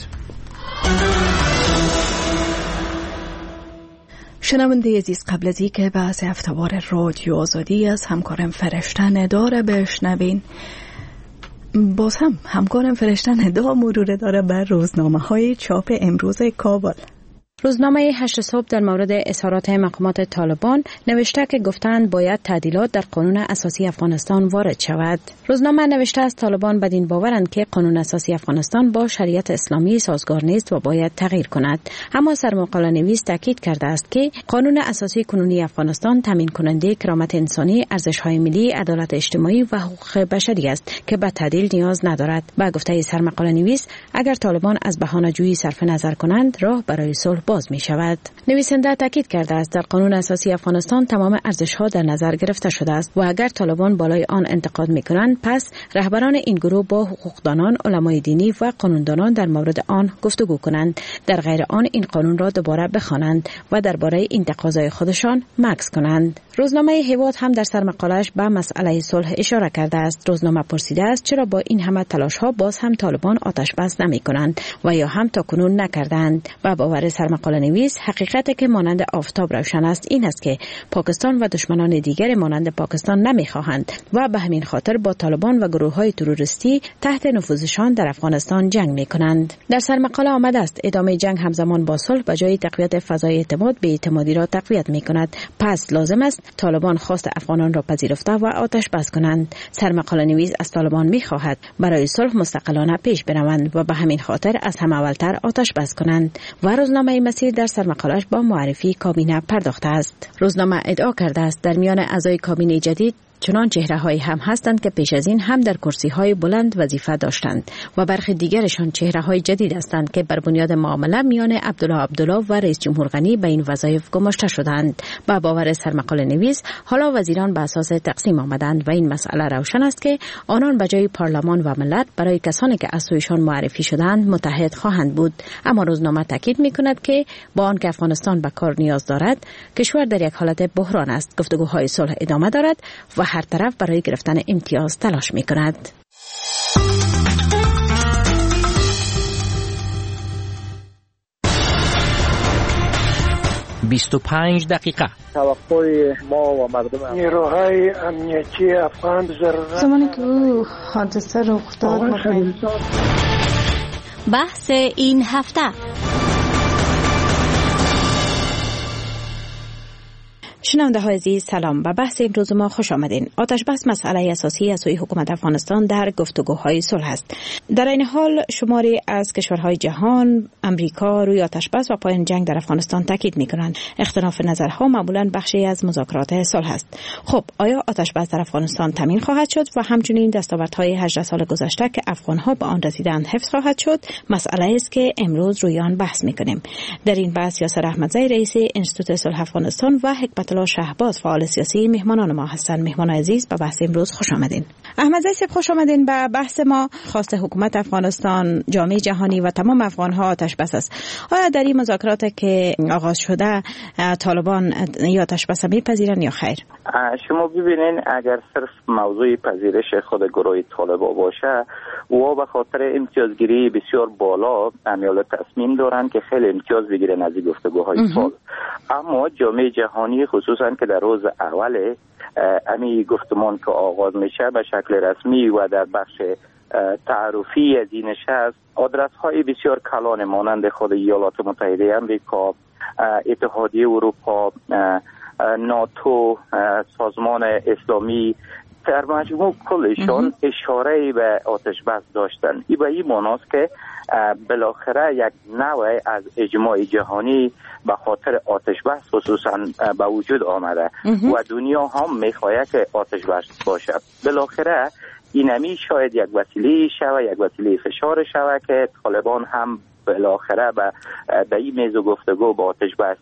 شنونده عزیز، قبل از اینکه بحث هفته‌وار رادیو آزادی از همکارم فرشته نداره بشنوین، باز هم همکارم فرشته ندا مرور داره بر روزنامه‌های چاپ امروز کابل. روزنامه 8 صبح در مورد اظهارات مقامات طالبان نوشته که گفتند باید تعدیلات در قانون اساسی افغانستان وارد شود. روزنامه نوشته است طالبان بدین باورند که قانون اساسی افغانستان با شریعت اسلامی سازگار نیست و باید تغییر کند. اما سرمقاله نویس تاکید کرده است که قانون اساسی کنونی افغانستان تامین کننده کرامت انسانی، ارزش‌های ملی، عدالت اجتماعی و حقوق بشری است که به تعدیل نیاز ندارد. با گفته سرمقاله نویس اگر طالبان از بهانه‌جویی صرف نظر کنند راه برای صلح باز می شود. نویسنده تاکید کرده است در قانون اساسی افغانستان تمام ارزش‌ها در نظر گرفته شده است و اگر طالبان بالای آن انتقاد می کنند پس رهبران این گروه با حقوقدانان، علمای دینی و قانوندانان در مورد آن گفتگو کنند. در غیر آن این قانون را دوباره بخوانند و درباره این تقاضای خودشان مکث کنند. روزنامه هیواد هم در سرمقاله‌اش به مسئله صلح اشاره کرده است. روزنامه پرسیده است چرا با این همه تلاش‌ها باز هم طالبان آتش بس نمی‌کنند و یا هم تاکنون نکردند. و باور سرمقاله نویس حقیقتی که مانند آفتاب روشن است این است که پاکستان و دشمنان دیگر مانند پاکستان نمی‌خواهند و به همین خاطر با طالبان و گروه‌های تروریستی تحت نفوذشان در افغانستان جنگ می‌کنند. در سرمقاله آمده است ادامه جنگ همزمان با صلح به جای تقویت فضای اعتماد به اعتمادی را تقویت می‌کند. پس لازم است طالبان خواست افغانان را پذیرفته و آتش بس کنند. سرمقاله نویس از طالبان می‌خواهد برای صلح مستقلانه پیش بروند و به همین خاطر از همه اولتر آتش بس کنند. و روزنامه مسیر در سرمقاله‌اش با معرفی کابینه پرداخته است. روزنامه ادعا کرده است در میان اعضای کابینه جدید چنان چهره‌هایی هم هستند که پیش از این هم در کرسی‌های بلند وظیفه داشتند و برخی دیگرشان چهره‌های جدید هستند که بر بنیاد معامله میان عبدالله و رئیس جمهور غنی به این وظایف گماشته شدند. با باور سرمقاله نویس حالا وزیران به اساس تقسیم آمدند و این مسئله روشن است که آنان به جای پارلمان و ملت برای کسانی که از سویشان معرفی شدند متحد خواهند بود. اما روزنامه تاکید می‌کند که با آنکه افغانستان به کار نیاز دارد، کشور در یک حالت بحران است. گفتگوهای صلح ادامه دارد و هر طرف برای گرفتن امتیاز تلاش می کند. 25 دقیقه. توقع ما و مردم نیروهای امنیتی افغان ضرورت زمانی که او حادثه رخ داد. بحث این هفته. شنونده های عزیز سلام. به بحث امروز ما خوش آمدین. آتش بس مسئله اساسی از سوی حکومت افغانستان در گفتگوهای صلح است. در این حال شماری از کشورهای جهان امریکا روی آتش بس و پایان جنگ در افغانستان تاکید می‌کنند. اختلاف نظرها معمولاً بخشی از مذاکرات صلح است. خب آیا آتش بس در افغانستان تامین خواهد شد و همچنین دستاوردهای 18 سال گذشته که افغان‌ها به آن رسیدند حفظ خواهد شد؟ مسئله است که امروز روی آن بحث می‌کنیم. در این بحث یاسر احمدزی رئیس انستیتوت صلح افغانستان و حکمت الله شهباز فعال سیاسی مهمانان ما هستند. مهمان عزیز به بحث امروز خوش آمدین. احمدزی صاحب خوش آمدین به بحث ما. خواست حکومت افغانستان، جامعه جهانی و تمام افغان‌ها آتش بس است. آیا در این مذاکرات که آغاز شده طالبان یا آتش بس میپذیرن یا خیر؟ شما ببینین اگر صرف موضوع پذیرش خود گروه طالبان باشه و به خاطر امتیازگیری بسیار بالا امیال تصمیم دارن که خیلی امتیاز بگیرن از گفتگوهای صلح. اما جامعه جهانی خصوصا که در روز اول امی گفتمان که آغاز میشه به شکل رسمی و در بخش تعارفی از این نشست آدرس های بسیار کلان مانند خود ایالات متحده آمریکا، اتحادیه اروپا، ناتو، سازمان اسلامی در مجموع کلشان اشاره به آتش بس داشتن. این به این معناست که بالاخره یک نوع از اجماع جهانی به خاطر آتش بس خصوصا به وجود آمده و دنیا هم میخواهد که آتش بس باشد. بالاخره اینمی شاید یک وسیله شود، یک وسیله فشار شود که طالبان هم بالاخره به این میز گفتگو با آتش بس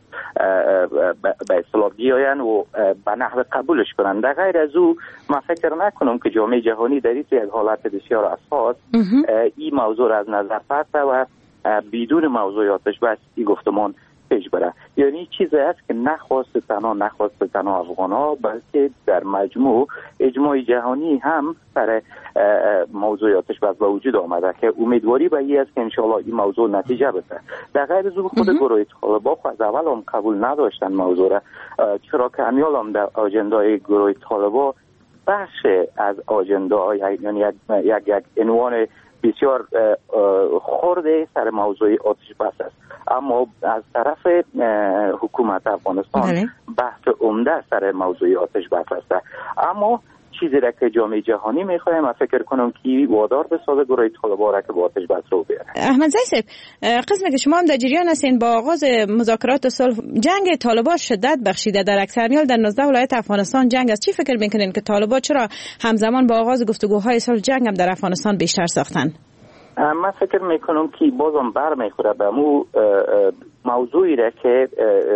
به اصطلاح بیاین و به نحو قبولش کنند. در غیر از او من فکر نکنم که جامعه جهانی در این یک حالت بسیار اساس این موضوع را از نظر پرته و بدون موضوع آتش بس این گفتمان پیش بره. یعنی چیزی است که نخواست تنها افغان‌ها بلکه در مجموع اجماع جهانی هم سر موضوع آتش بس به وجود آمده که امیدواری به این است که انشاءالله این موضوع نتیجه بده. در غیر از خود گروه طالبان از اول هم قبول نداشتن موضوع را، چرا که امیال هم در آجندای گروه طالبان بخش از آجندا یعنی یک عنوان بسیار خورده سر موضوع آتش بس است. اما از طرف حکومت افغانستان بحث عمده سر موضوع آتش بس است. اما چیزی را که جامعه جهانی میخواه من فکر کنم که وادار به سازه گروه طالبان را که با آتش بس رو بیاره. احمدزی صاحب، قسمی که شما هم در جریان هستین با آغاز مذاکرات صلح جنگ طالبان شدت بخشیده در اکثر میال در 19 ولایت افغانستان جنگ است. چی فکر میکنین که طالبان چرا همزمان با آغاز گفتگوهای صلح جنگ هم در افغانستان بیشتر ساختن؟ من فکر میکنم که بازم برمیخوره به موضوعی را که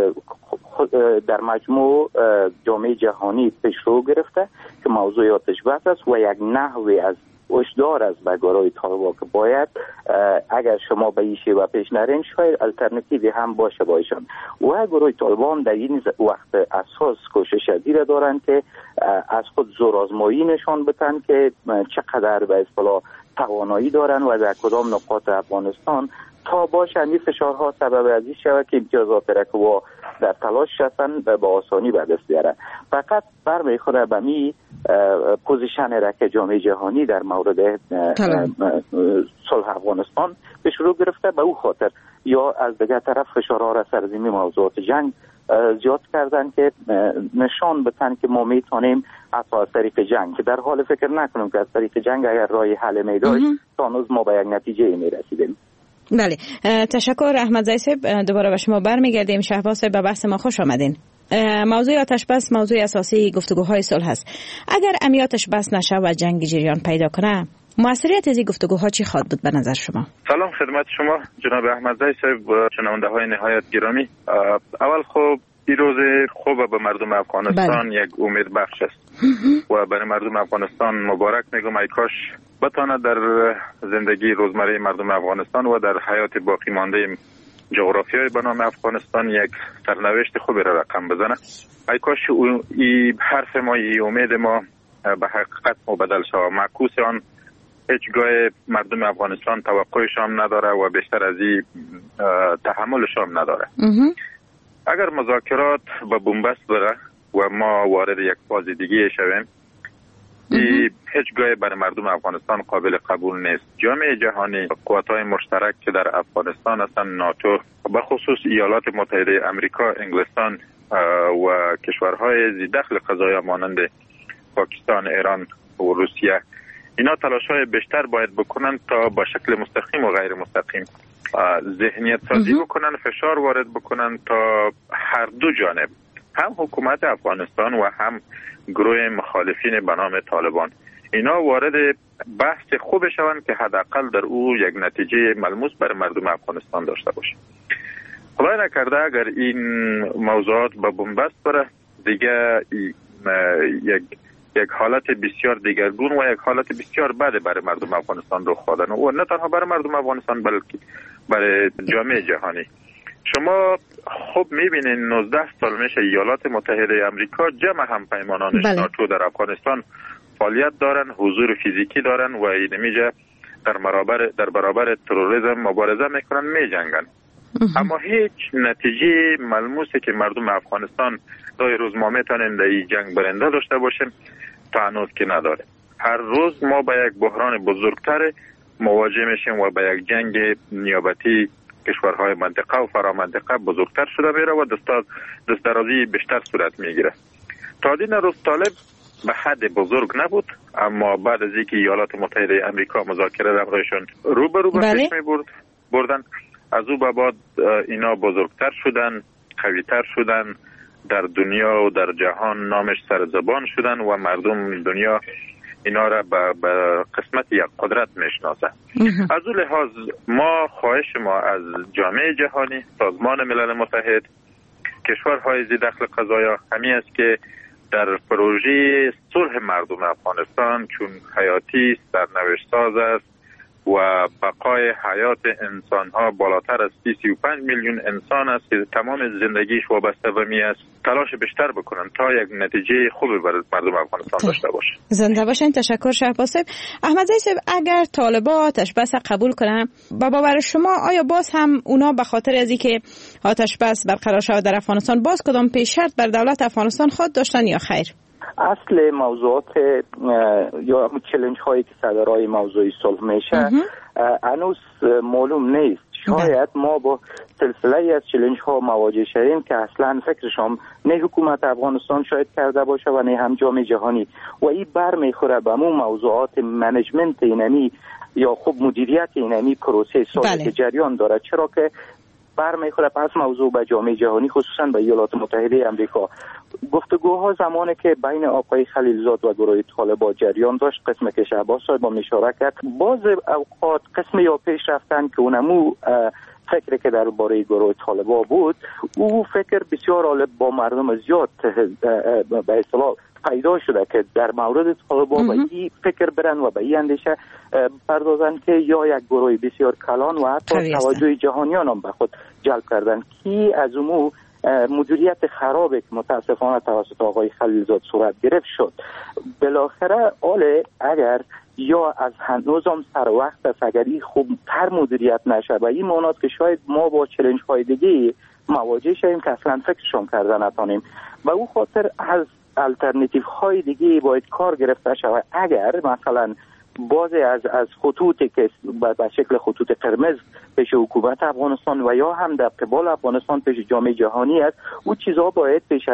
در مجموع جامعه جهانی پیش رو گرفته که موضوع آتش بس است و یک نحوی از هشدار از به گروه طالبان که باید اگر شما به این شیوه پیش نرین شاید الटरनेटिव هم باشه بایشان. و گروه طالبان در این وقت اساس کوشش دیره دارن که از خود زورآزمایی نشان بدن که چقدر به اصطلاح توانایی دارن و در کدام نقاط افغانستان تا باشه این فشارها سبب از این شود که امتیازات را که در تلاش هستن به آسانی به دست بیارن. فقط برمیخوره به می پوزیشن را که جامعه جهانی در مورد صلح افغانستان به شروع گرفته به او خاطر یا از دیگر طرف فشارها را سرزمین موضوعات جنگ زیاد کردن که نشان بدن که ما میتونیم از طریق جنگ که در حال فکر نکنم که از طریق جنگ اگر راه حل میداشت تا هنوز ما به یک نتیجه میرسیدیم. بله، تشکر احمدزی صاحب. دوباره به شما برمیگردیم. شهباز صاحب به بحث ما خوش آمدین. موضوع آتش بس موضوع اساسی گفتگوهای صلح است. اگر امی آتش بس نشه و جنگ جریان پیدا کنه موثریت از این گفتگوها چی خواهد بود به نظر شما؟ سلام خدمت شما جناب احمدزی صاحب و شنونده های نهایت گرامی. اول خب این روز خوب به مردم افغانستان یک امید بخش است و برای مردم افغانستان مبارک میگم. ای کاش بتانه در زندگی روزمره مردم افغانستان و در حیات باقی مانده جغرافیای به نام افغانستان یک سرنوشت خوبی را رقم بزنه. ای کاش این حرف ما، این امید ما به حقیقت مبدل شود. معکوس آن هیچگاه مردم افغانستان توقعش هم نداره و بیشتر از این تحملش هم نداره. اگر مذاکرات به بنبست بره و ما وارد یک فاز دیگه شویم، هیچگاه برای مردم افغانستان قابل قبول نیست. جامعه جهانی، قوت‌های مشترک که در افغانستان هستند، ناتو، به خصوص ایالات متحده امریکا، انگلستان و کشورهای ذی دخل قضایی مانند پاکستان، ایران و روسیه، اینا تلاش‌های بیشتر باید بکنن تا با شکل مستقیم و غیر مستقیم ذهنیت سازی بکنن، فشار وارد بکنن تا هر دو جانب، هم حکومت افغانستان و هم گروه مخالفین به نام طالبان، اینا وارد بحث خوب شوند که حداقل در او یک نتیجه ملموس برای مردم افغانستان داشته باشه. خدای نکرده اگر این موضوعات به بنبست بره، دیگه یک حالت بسیار دیگرگون و یک حالت بسیار بد برای مردم افغانستان رخ خواهد و نه تنها برای مردم افغانستان بلکه برای جامعه جهانی. شما خوب میبینین 19 سال میشه ایالات متحده امریکا جمع هم پیمانانش ناتو در افغانستان فعالیت دارن، حضور فیزیکی دارن و اینمیجه در برابر تروریسم مبارزه میکنن، میجنگن. اما هیچ نتیجه ملموسی که مردم افغانستان دای روز ما میتونیم در این جنگ برنده داشته باشیم تا هنوز که نداره. هر روز ما با یک بحران بزرگتر مواجه میشیم و با یک جنگ نیابتی کشورهای منطقه و فرامنطقه بزرگتر شده میره و دست درازی بیشتر صورت میگیره. تا دین روز طالب به حد بزرگ نبود، اما بعد از اینکه ایالات متحده امریکا مذاکره رقمشون رو به پیش بردن، از او به بعد اینا بزرگتر شدن، قویتر شدن، در دنیا و در جهان نامش سرزبان شدن و مردم دنیا اینا را به قسمت یک قدرت میشناسه. از اون لحاظ خواهش ما از جامعه جهانی، سازمان ملل متحد، کشورهای ذی دخل قضایا همین است که در پروژه صلح مردم افغانستان چون حیاتی سرنوشت ساز است و بقای حیات انسان ها بالاتر از 35 میلیون انسان است که تمام زندگیش وابسته به می است، تلاش بیشتر بکنن تا یک نتیجه خوبی برای مردم افغانستان داشته باشه. زنده باشین. تشکر شهباز صاحب. احمدزی صاحب، اگر طالبان آتش بس قبول کنن، با باور شما آیا باز هم اونا به خاطر از اینکه آتش بس برقرار شود در افغانستان باز کدام پیش شرط بر دولت افغانستان خود داشتن یا خیر؟ اصل موضوعات یا چالش هایی که صدرای موضوعی صلح میشه هنوز معلوم نیست. شاید ما با سلسله از چالش ها مواجه شویم که اصلا فکرشان نه حکومت افغانستان شاید کرده باشه و نه هم جامعه جهانی و این بر میخوره به مو موضوعات منیجمنت اینمی یا خوب مدیریت اینمی پروسه سالی که جریان داره، چرا که بر میخوره پس موضوع به جامعه جهانی خصوصا به ایالات متحده امریکا. گفتگوها زمانی که بین آقای خلیلزاد و گروه طالبان جریان داشت، قسم که شهباز صاحب با اشاره کرد، باز اوقات قسم یا پیش رفتن که اونمو فکری که درباره گروه طالبان بود، او فکر بسیار با مردم زیاد به اصطلاح پیدا شده که در مورد طالبان به این فکر برن و به این اندیشه پردازن که یا یک گروه بسیار کلان و حتی توجه جهانیان هم به خود جلب کردن که از اونو مدیریت خرابی که متاسفانه توسط آقای خلیلزاد صورت گرفت شد. بالاخره اگر یا از هنوزم سر وقت است، اگر این خوبتر مدیریت نشه و این معنات که شاید ما با چالش های دیگه مواجه شویم که اصلا فکرشون کرده نتونیم و او خاطر از الटरनेटिव های دیگه باید کار گرفته شود. اگر مثلا بعضی از خطوطی که به شکل خطوط قرمز پیش حکومت افغانستان و یا هم در قبال افغانستان پیش جامعه جهانی است، او چیزها باید پیش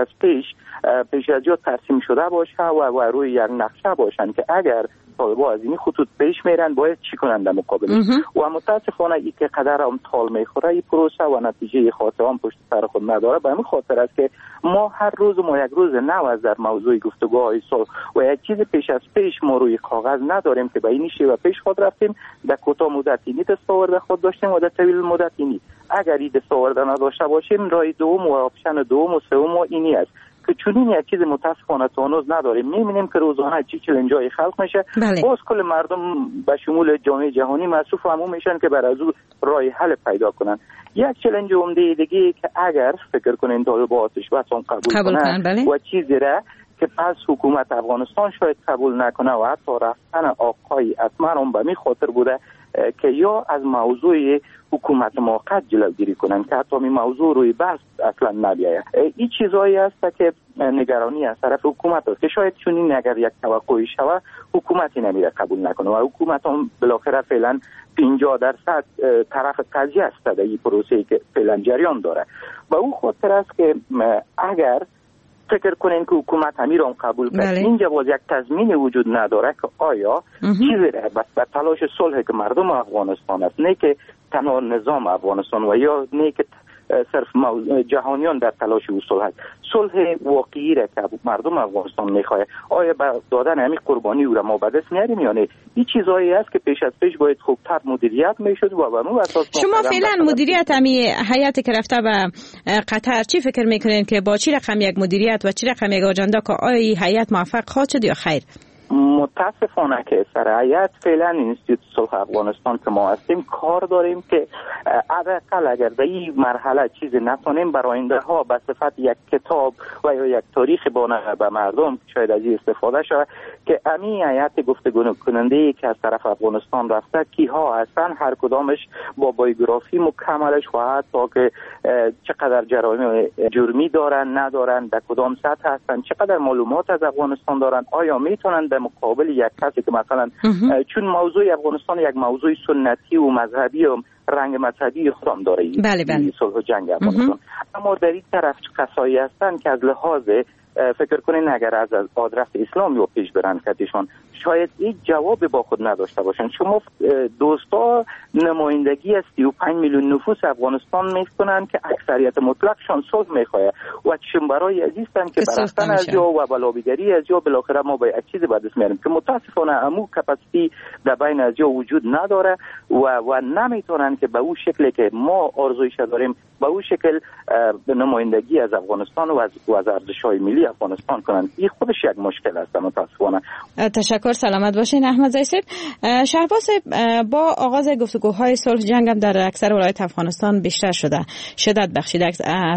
از جا ترسیم شده باشه و روی یک نقشه باشن که اگر طالبان از این خطوط پیش میرن باید چی کنند در مقابل و متاسفانه این که قدر هم تال میخوره این پروسه و نتیجه خاطر هم پشت سر خود نداره. به همین خاطر است که ما هر روز یک روز نو از در موضوع گفتگوهای صلح و یک چیز پیش ما روی کاغذ نداریم که به این شیوه پیش خود رفتیم، در کوتاه مدتی دستاورد خود داشتیم و در طویل مدتی اگر این دستاورد نداشته باشیم راه دوم و آپشن دوم و سوم و اینی است که چون این یک چیز متاسفانه تا هنوز نداریم. می‌بینیم که روزانه چی چالنج‌های خلق میشه. باز کل مردم به شمول جامعه جهانی مصروف همون میشن که بر از او راه حل پیدا کنن. یک چالش عمده دیگه که اگر فکر کنین طالبان آتش بس قبول کنن و چیزی را که پس حکومت افغانستان شاید قبول نکنه و حتی رفتن آقای اسمر هم به می خاطر بوده که یا از موضوع حکومت موقت جلوگیری کنن که حتی این موضوع روی بحث اصلا نبیاید. این چیزایی است که نگرانی از طرف حکومت است که شاید چون اگر یک توقعی شود حکومتی نمیره قبول نکنه و حکومت هم بالاخره فعلا 50% طرف قضیه است در این پروسه‌ای که فعلا جریان داره و او خاطر است که اگر فکر کنین که حکومت همین را قبول کنه اینجا باز یک تضمین وجود نداره که آیا چیزی را به تلاش صلح که مردم افغانستان است، نه که تنها نظام افغانستان و یا نه که صرف جهانیان در تلاش صلح هست، صلح واقعی را که مردم افغانستان میخواه آیا با دادن همین قربانی او را ما به دست میاریم یا نه؟ این چیزایی است که پیش از پیش باید خوبتر مدیریت میشد و بر اون اساس شما فعلا مدیریت همین هیئتی که رفته به قطر چی فکر میکنین که با چی رقم یک مدیریت و چی رقم یک آجنده که آیا این هیئت موفق خواهد شد یا خیر؟ متاسفانه که سر هیئت فعلا اینستیتوت صلح افغانستان که ما هستیم کار داریم که حداقل اگر در این مرحله چیزی نتونیم برای آینده ها به صفت یک کتاب و یا یک تاریخ به مردم شاید از این استفاده شود که همین هیئت گفتگو کننده که از طرف افغانستان رفته کیها هستن، هر کدامش با بایوگرافی مکملش و حتی که چقدر جرایم جرمی دارن ندارن، در کدام سطح هستن، چقدر معلومات از افغانستان دارن، آیا میتونن در مقابل یک کسی که مثلا چون موضوع افغانستان یک موضوع سنتی و مذهبی و رنگ مذهبی خودم داره بله. صلح و جنگ افغانستان، اما در این طرف کسایی هستن که از لحاظ فکر کنین اگر از آدرس اسلام رو پیش برن کتیشون شاید این جواب با خود نداشته باشن. شما دوستا نمایندگی از 35 میلیون نفوس افغانستان میکنن که اکثریت مطلقشان صلح میخواه و چشم برای عزیزن که برفتن از جا و بلابیگری از جا بالاخره ما به یک چیزی به دست میاریم که متاسفانه امو کپاسیتی در بین از جا وجود نداره و نمیتونن که به اون شکلی که ما آرزویش داریم به اون شکل نمایندگی از افغانستان و از ارزش‌های ملی افغانستان کنن. این خودش یک مشکل است متاسفانه. تشکر، سلامت باشین احمد زئی صاحب. شهباز با آغاز گفتگوهای صلح جنگ هم در اکثر ولایات افغانستان بیشتر شدت بخشیده.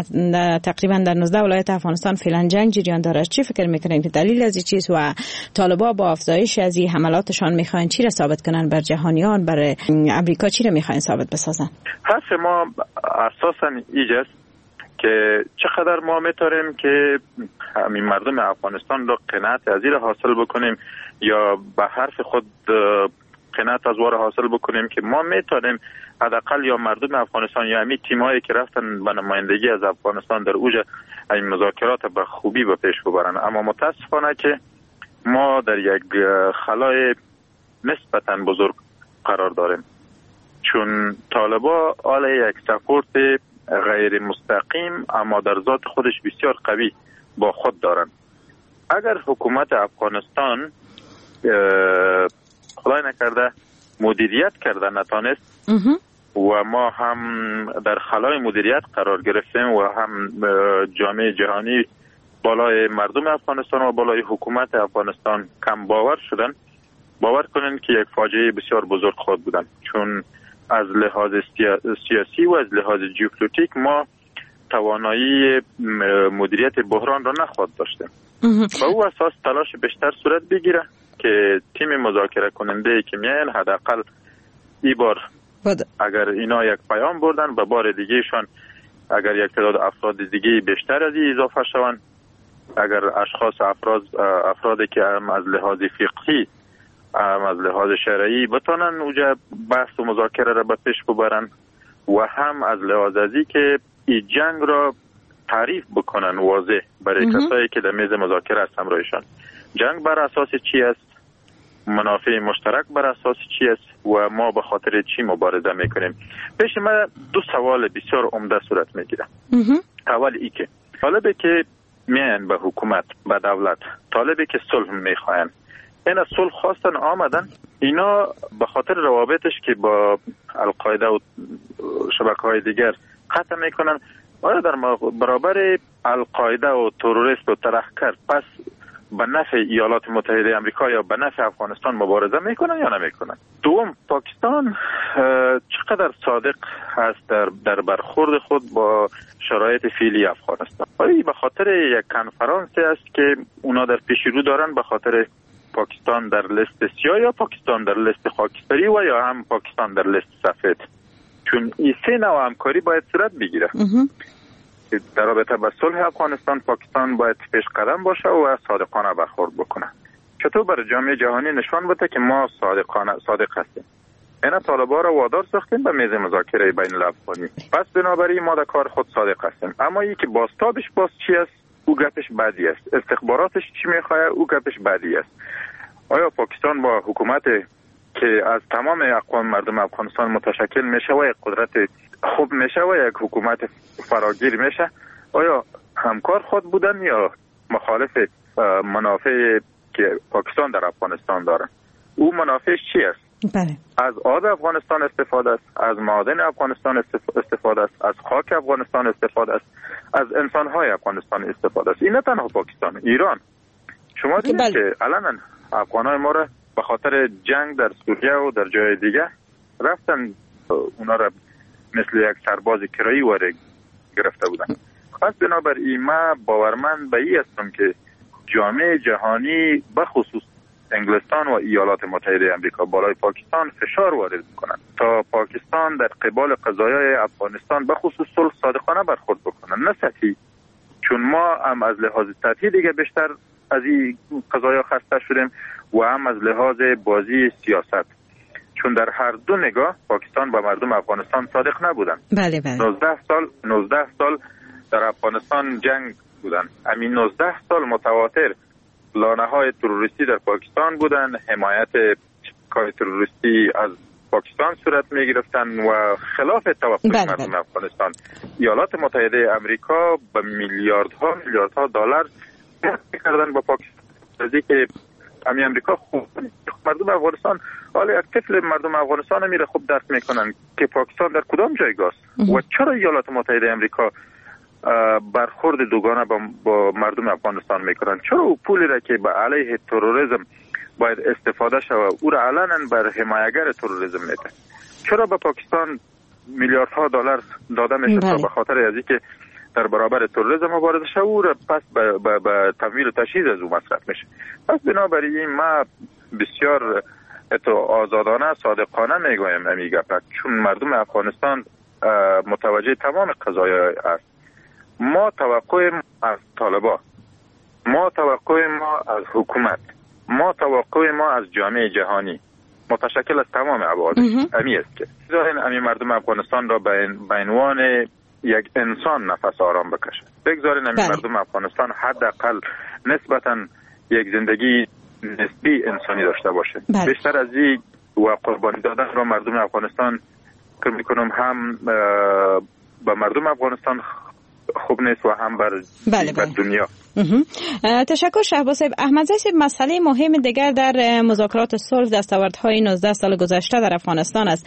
تقریبا در 19 ولایت افغانستان فعلا جنگ جریان داره. چی فکر میکنین که دلیل از این چیز و طالبان با افزایش از این حملاتشان میخواین چی را ثابت کنن بر جهانیان، بر امریکا چی را میخواین ثابت بسازن؟ حرف ما اساسا ایجاست که چقدر ما میتاریم که همین مردم افغانستان را قناعت از این حاصل بکنیم یا به حرف خود قناعت از وار حاصل بکنیم که ما میتونیم حداقل یا مردم افغانستان یا همین تیمایی که رفتن به نمایندگی از افغانستان در اوج این مذاکرات به خوبی به پیش ببرن. اما متاسفانه که ما در یک خلای نسبتا بزرگ قرار داریم، چون طالبا آل یک سپورت غیر مستقیم اما در ذات خودش بسیار قوی با خود دارن. اگر حکومت افغانستان خدای نکرده مدیریت کرده نتانست و ما هم در خلای مدیریت قرار گرفتیم و هم جامعه جهانی بالای مردم افغانستان و بالای حکومت افغانستان کم باور شدن، باور کنن که یک فاجعه بسیار بزرگ خود بودن، چون از لحاظ سیاسی و از لحاظ ژئوپلیتیک ما توانایی مدیریت بحران را نخواهد داشتیم. و او اساس تلاش بیشتر صورت بگیره که تیم مذاکره کننده که میاین حداقل این بار اگر اینا یک پیام بردن به بار دیگهشان اگر یک تعداد افراد دیگه بیشتر از این اضافه شوند، اگر اشخاص افرادی که هم از لحاظ فقهی از لحاظ شرعی بتونن اوجه بحث و مذاکره را به پیش ببرن و هم از لحاظ ازی که این جنگ را تعریف بکنن واضح برای کسایی که در میز مذاکره هستن همراهشان. جنگ بر اساس چی است؟ منافع مشترک بر اساس چی است و ما به خاطر چی مبارزه میکنیم؟ پیش من دو سوال بسیار عمده صورت میگیره. اول ای که طالبی که میان به حکومت به دولت، طالبی که صلح میخواین، اینا صلح خواستن آمدن، اینا به خاطر روابطش که با القاعده و شبکه‌های دیگر قطع میکنن، آیا در برابر القاعده و تروریست و ترهکر پس به نفع ایالات متحده آمریکا یا به نفع افغانستان مبارزه میکنن یا نمیکنن. دوم، پاکستان چقدر صادق هست در برخورد خود با شرایط فعلی افغانستان. آیا به خاطر یک کنفرانسی است که اونا در پیش رو دارن به خاطر پاکستان در لیست سیاه یا پاکستان در لیست خاکستری و یا هم پاکستان در لیست سفید؟ چون این سه نوع همکاری باید صورت بگیره. در رابطه با صلح افغانستان پاکستان باید پیش قدم باشه و صادقانه برخورد بکنه. چطور برای جامعه جهانی نشان بده که ما صادق هستیم. اینا طالبان را وادار ساختیم به میز مذاکره بین الافغانی. پس بنابراین ما در کار خود صادق هستیم. اما یکی باستابش باز چی است؟ او گپش بعدی است. استخباراتش چی میخواه؟ او گپش بعدی است. آیا پاکستان با حکومت که از تمام اقوام مردم افغانستان متشکل میشه و یک قدرت خوب میشه و یک حکومت فراگیر میشه، آیا همکار خود بودن یا مخالف منافع که پاکستان در افغانستان داره؟ او منافعش چی است؟ بله. از آب افغانستان استفاده است، از معادن افغانستان استفاده است، از خاک افغانستان استفاده است، از انسانهای افغانستان استفاده است. این نه تنها پاکستان، ایران. شما دیدید که الان افغانهای ما را به خاطر جنگ در سوریه و در جای دیگه رفتن اونا را مثل یک سرباز کرایی وارد گرفته بودن. پس بنابراین ما باورمند به این هستم که جامعه جهانی به خصوص انگلستان و ایالات متحده آمریکا بالای پاکستان فشار وارد میکنن تا پاکستان در قبال قضایای افغانستان به خصوص صلح صادقانه برخورد بکنن، نه سطحی. چون ما هم از لحاظ سطحی دیگه بیشتر از این قضایا خسته شدیم و هم از لحاظ بازی سیاست. چون در هر دو نگاه پاکستان با مردم افغانستان صادق نبودن. بله بله. 19 سال در افغانستان جنگ بودن. همین 19 سال متواتر لانه های تروریستی در پاکستان بودن، حمایت کار تروریستی از پاکستان صورت می گرفتن و خلاف توقع مردم افغانستان. ایالات متحده آمریکا به میلیاردها دلار کردن با پاکستان. از اینکه امی امریکا خوب مردم افغانستان، حالا یک طفل مردم افغانستان میره خوب درک میکنن که پاکستان در کدام جایگاه است و چرا ایالات متحده آمریکا برخورد دوگانه با مردم افغانستان میکنن. چرا او پولی را که به علیه تروریسم باید استفاده شود او را علنا بر حمایتگر تروریسم میده؟ چرا به پاکستان میلیاردها دلار داده میشه تا به خاطر از اینکه در برابر تروریسم مبارزه شود او را پس به تمویل و تجهیز از او مصرف میشه؟ پس بنابراین ما بسیار آزادانه صادقانه میگویم امی گپ، چون مردم افغانستان متوجه تمام قضایا است. ما توقع از طالبان، ما توقع ما از حکومت، ما توقع ما از جامعه جهانی متشکل از تمام ابعاد امی است که بگذارین مردم افغانستان را به عنوان یک انسان نفس آرام بکشه. بگذارین مردم افغانستان حداقل نسبتاً یک زندگی نسبی انسانی داشته باشه. بیشتر از این و قربانی دادن را مردم افغانستان فکر میکنم هم به مردم افغانستان خوب نیست و هم بر دنیا. تشکر شهباز صاحب. احمدزی صاحب، مسئله مهم دیگر در مذاکرات صلح دستاوردهای 19 سال گذشته در افغانستان است،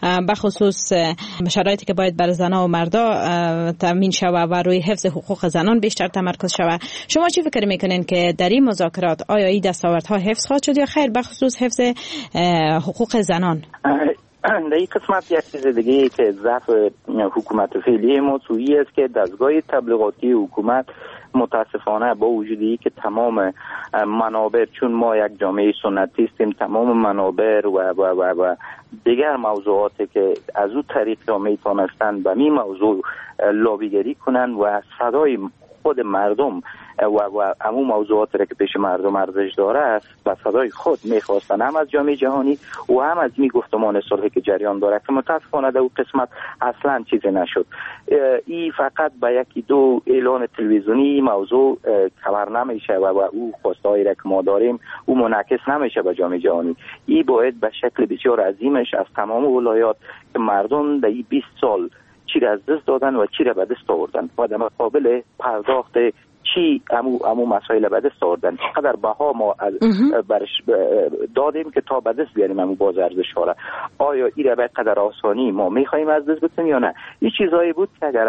بخصوص شرایطی که باید بر زنان و مردا تامین شود و روی حفظ حقوق زنان بیشتر تمرکز شود. شما چی فکر میکنین که در این مذاکرات آیا این دستاوردها حفظ خواهد شد یا خیر، بخصوص حفظ حقوق زنان؟ در این قسمت یک چیز دیگه که ضعف حکومت فعلی ما سویی است که دستگاه تبلیغاتی حکومت متاسفانه با وجودی که تمام منابع، چون ما یک جامعه سنتی هستیم، تمام منابع و دیگر موضوعاتی که از او طریق میتونستند به این موضوع لابیگری کنن و صدای خود مردم و همون موضوعاتی را که پیش مردم ارزش داره است و صدای خود میخواستن، هم از جامعه جهانی و هم از می گفتمان صلحی که جریان داره که متاسفانه در اون قسمت اصلا چیزی نشد. این فقط به یکی دو اعلان تلویزیونی موضوع کور نمیشه و او خواستهایی را که ما داریم او منعکس نمیشه به جامعه جهانی. این باید به شکل بسیار عظیمش از تمام ولایات که مردم در این 20 سال چی را از دست دادن و چی را به دست آوردن و در مقابل پرداخت چی امو مسائل به دست آوردن، چقدر بها ما برش دادیم که تا به دست بیاریم امو باز ارزش آیا این را به قدر آسانی ما میخواییم از دست بتیم یا نه؟ این چیزایی بود که اگر از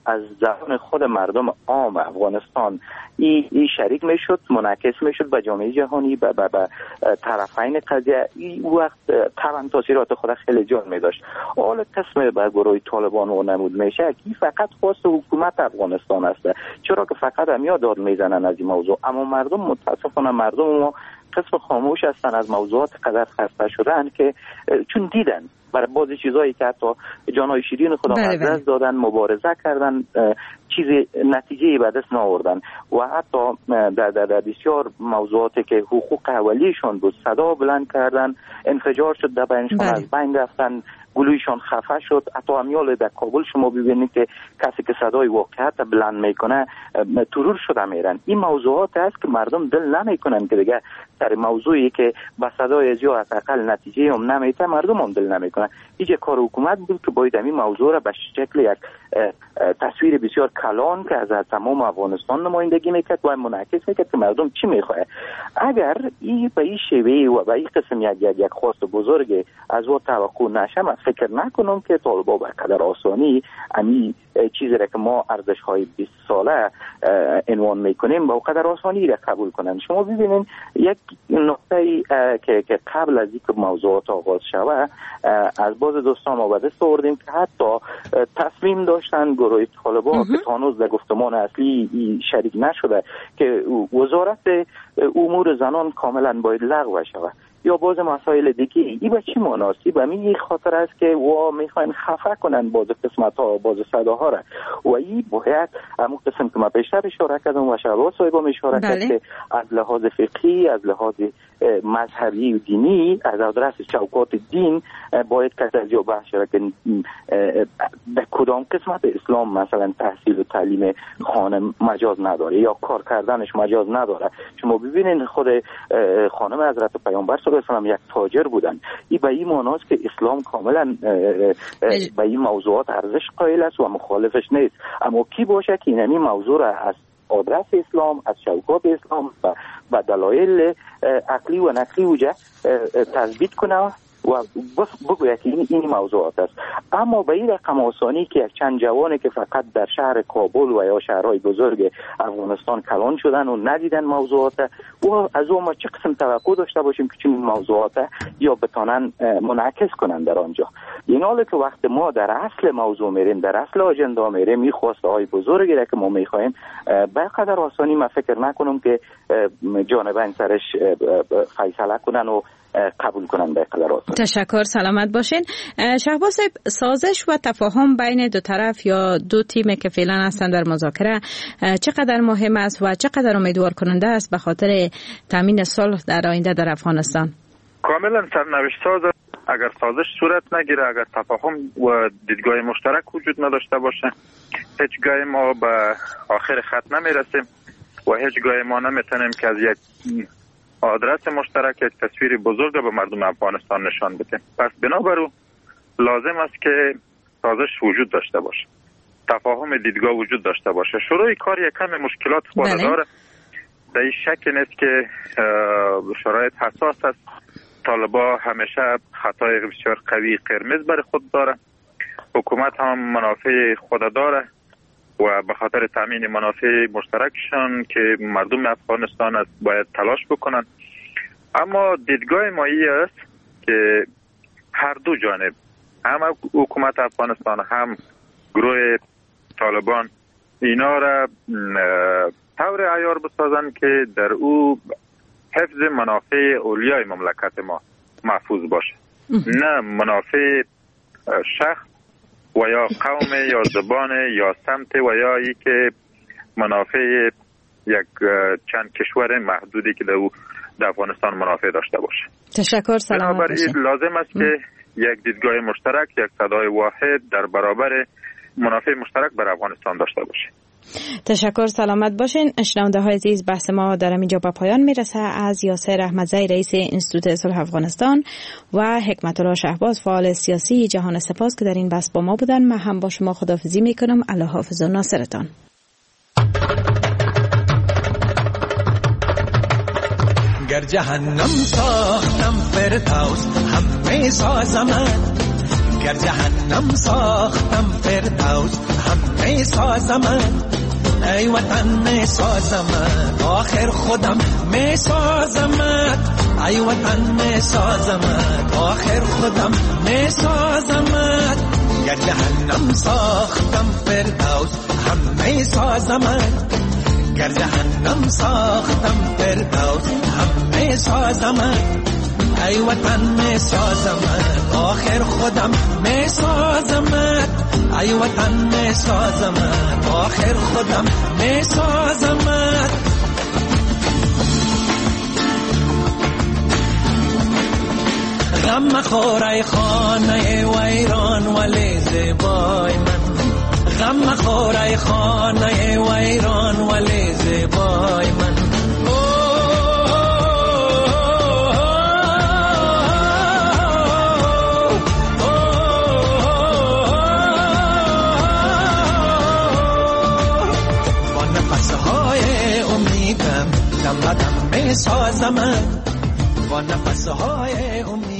از زبان خود مردم عام افغانستان این شریک میشد، منعکس میشد به جامعه جهانی، به طرفین قضیه. این وقت طبعا تاثیرات خود خیلی جان می داشت. حالا قسم به گروه طالبان و نمود میشه که فقط خواست حکومت افغانستان است، چرا که فقط هم داد میزنن از این موضوع. اما مردم متاسفانه مردم ما قسم خاموش هستن از موضوعات قدر خسته شدن که چون دیدن برای بعضی چیزایی که حتی جانای شیرین خودم از دست دادن، مبارزه کردن، چیز نتیجه به دست نآوردن و حتی در بسیار موضوعاتی که حقوق اولیشون بود صدا بلند کردن، انفجار شد، در بینشون از بین رفتن، گلویشان خفه شد. حتی همیال در کابل شما ببینید که کسی که صدای واقعیت بلند میکنه ترور شده میرن. این موضوعات است که مردم دل نمیکنن که دیگه سر موضوعی که با صدای از یا حداقل نتیجه هم نمیته مردم هم دل نمیکنن. اینجا کار حکومت بود که باید این موضوع را به شکل یک تصویر بسیار کلان که از تمام افغانستان نمایندگی میکرد و منعکس میکرد که مردم چی میخواه. اگر این به این شیوه و به این قسم یک خواست بزرگ از او توقع نشه، من فکر نکنم که طالبا به قدر آسانی امی چیزی را که ما ارزش های 20 ساله عنوان میکنیم با قدر آسانی را قبول کنن. شما ببینید یک نقطه که قبل از اینکه موضوعات آغاز شود از باز دوستان ما به دست آوردیم که حتی تصمیم داشتن گروه طالبا که هنوز در گفتمان اصلی شریک نشده که وزارت امور زنان کاملا باید لغو شود یا باز مسائل دیگه. این به چی معناست؟ به این خاطر است که وا میخواین خفه کنن باز قسمت ها باز صداها را و این باید همون قسم که ما پیشتر اشاره کردم و شهباز صاحب هم اشاره کرد که از لحاظ فقهی، از لحاظ مذهبی و دینی، از آدرس چوکات دین باید کسی از یا بحث شده که در کدام قسمت اسلام مثلا تحصیل و تعلیم خانم مجاز نداره یا کار کردنش مجاز نداره. شما ببینید خود خانم حضرت پیامبر صلی الله علیه و آله یک تاجر بودن. این به این معناست که اسلام کاملا به این موضوعات ارزش قائل است و مخالفش نیست. اما کی باشه که این موضوع را از آدرس اسلام، از شوکات اسلام و دلایل عقلی و نقلی وجه تثبیت کنه و بگوید که این موضوعات است. اما به این رقم آسانی که یک چند جوانی که فقط در شهر کابل و یا شهرهای بزرگ افغانستان کلان شدن و ندیدن موضوعات و از اون ما چه قسم توقع داشته باشیم که چون موضوعات یا بتانن منعکس کنن در آنجا. این حاله که وقت ما در اصل موضوع میریم، در اصل آجندا میریم، این خواسته های بزرگی را که ما میخوایم به قدر آسانی من فکر نکنم که جانبین سرش فیصله کنن و قبول کنن به قدر آسان. تشکر، سلامت باشین. شهباز صاحب، سازش و تفاهم بین دو طرف یا دو تیم که فعلا هستن در مذاکره چقدر مهم است و چقدر امیدوار کننده است به خاطر تامین صلح در آینده در افغانستان؟ کاملا سرنوشت ساز. اگر سازش صورت نگیره، اگر تفاهم و دیدگاه مشترک وجود نداشته باشه، هیچ گاهی ما به آخر خط نمیرسیم و هیچ گاهی ما نمیتونیم که از یک آدرس مشترک یک تصویر بزرگ به مردم افغانستان نشان بدیم. پس بنابراین لازم است که سازش وجود داشته باشه، تفاهم دیدگاه وجود داشته باشه. شروع کار یک کم مشکلات خود داره، در این شک نیست که شرایط حساس است. طالبا همیشه خطای بسیار قوی قرمز برای خود داره، حکومت هم منافع خود داره و به خاطر تامین منافع مشترکشان که مردم افغانستان است باید تلاش بکنن. اما دیدگاه ما است که هر دو جانب، هم حکومت افغانستان هم گروه طالبان، اینا را طور عیار بسازن که در او حفظ منافع اولیای مملکت ما محفوظ باشه، نه منافع شخص و یا قوم یا زبان یا سمت و یا ای که منافع یک چند کشور محدودی که در افغانستان منافع داشته باشه. تشکر، سلامت باشید. لازم است که یک دیدگاه مشترک، یک صدای واحد در برابر منافع مشترک بر افغانستان داشته باشه. تشکر، سلامت باشین. شنونده های عزیز، بحث ما در اینجا به پایان میرسه. از یاسر احمدزی رئیس انستیتوت صلح افغانستان و حکمت الله شهباز فعال سیاسی جهان سپاس که در این بحث با ما بودن. من هم با شما خداحافظی میکنم. الله حافظ و ناصرتان. گر جهنم ساختم فردوس هم می سازمت، گر جهنم ساختم فردوس هم می سازم ای وطن می سازم آخر خودم می سازم ای وطن می سازم آخر خودم می سازم گر جهنم ساختم فردوس هم می سازم گر جهنم ساختم فردوس هم می سازم ای وطن می سازم آخر خودم می سازم ای وطن می سازم آخر خودم می سازم غم مخور ای خانه ویران ولی زیبای من غم مخور ای خانه ویران ولی زیبای من با نفسهای امیدم دم بدم می سازم با نفسهای امید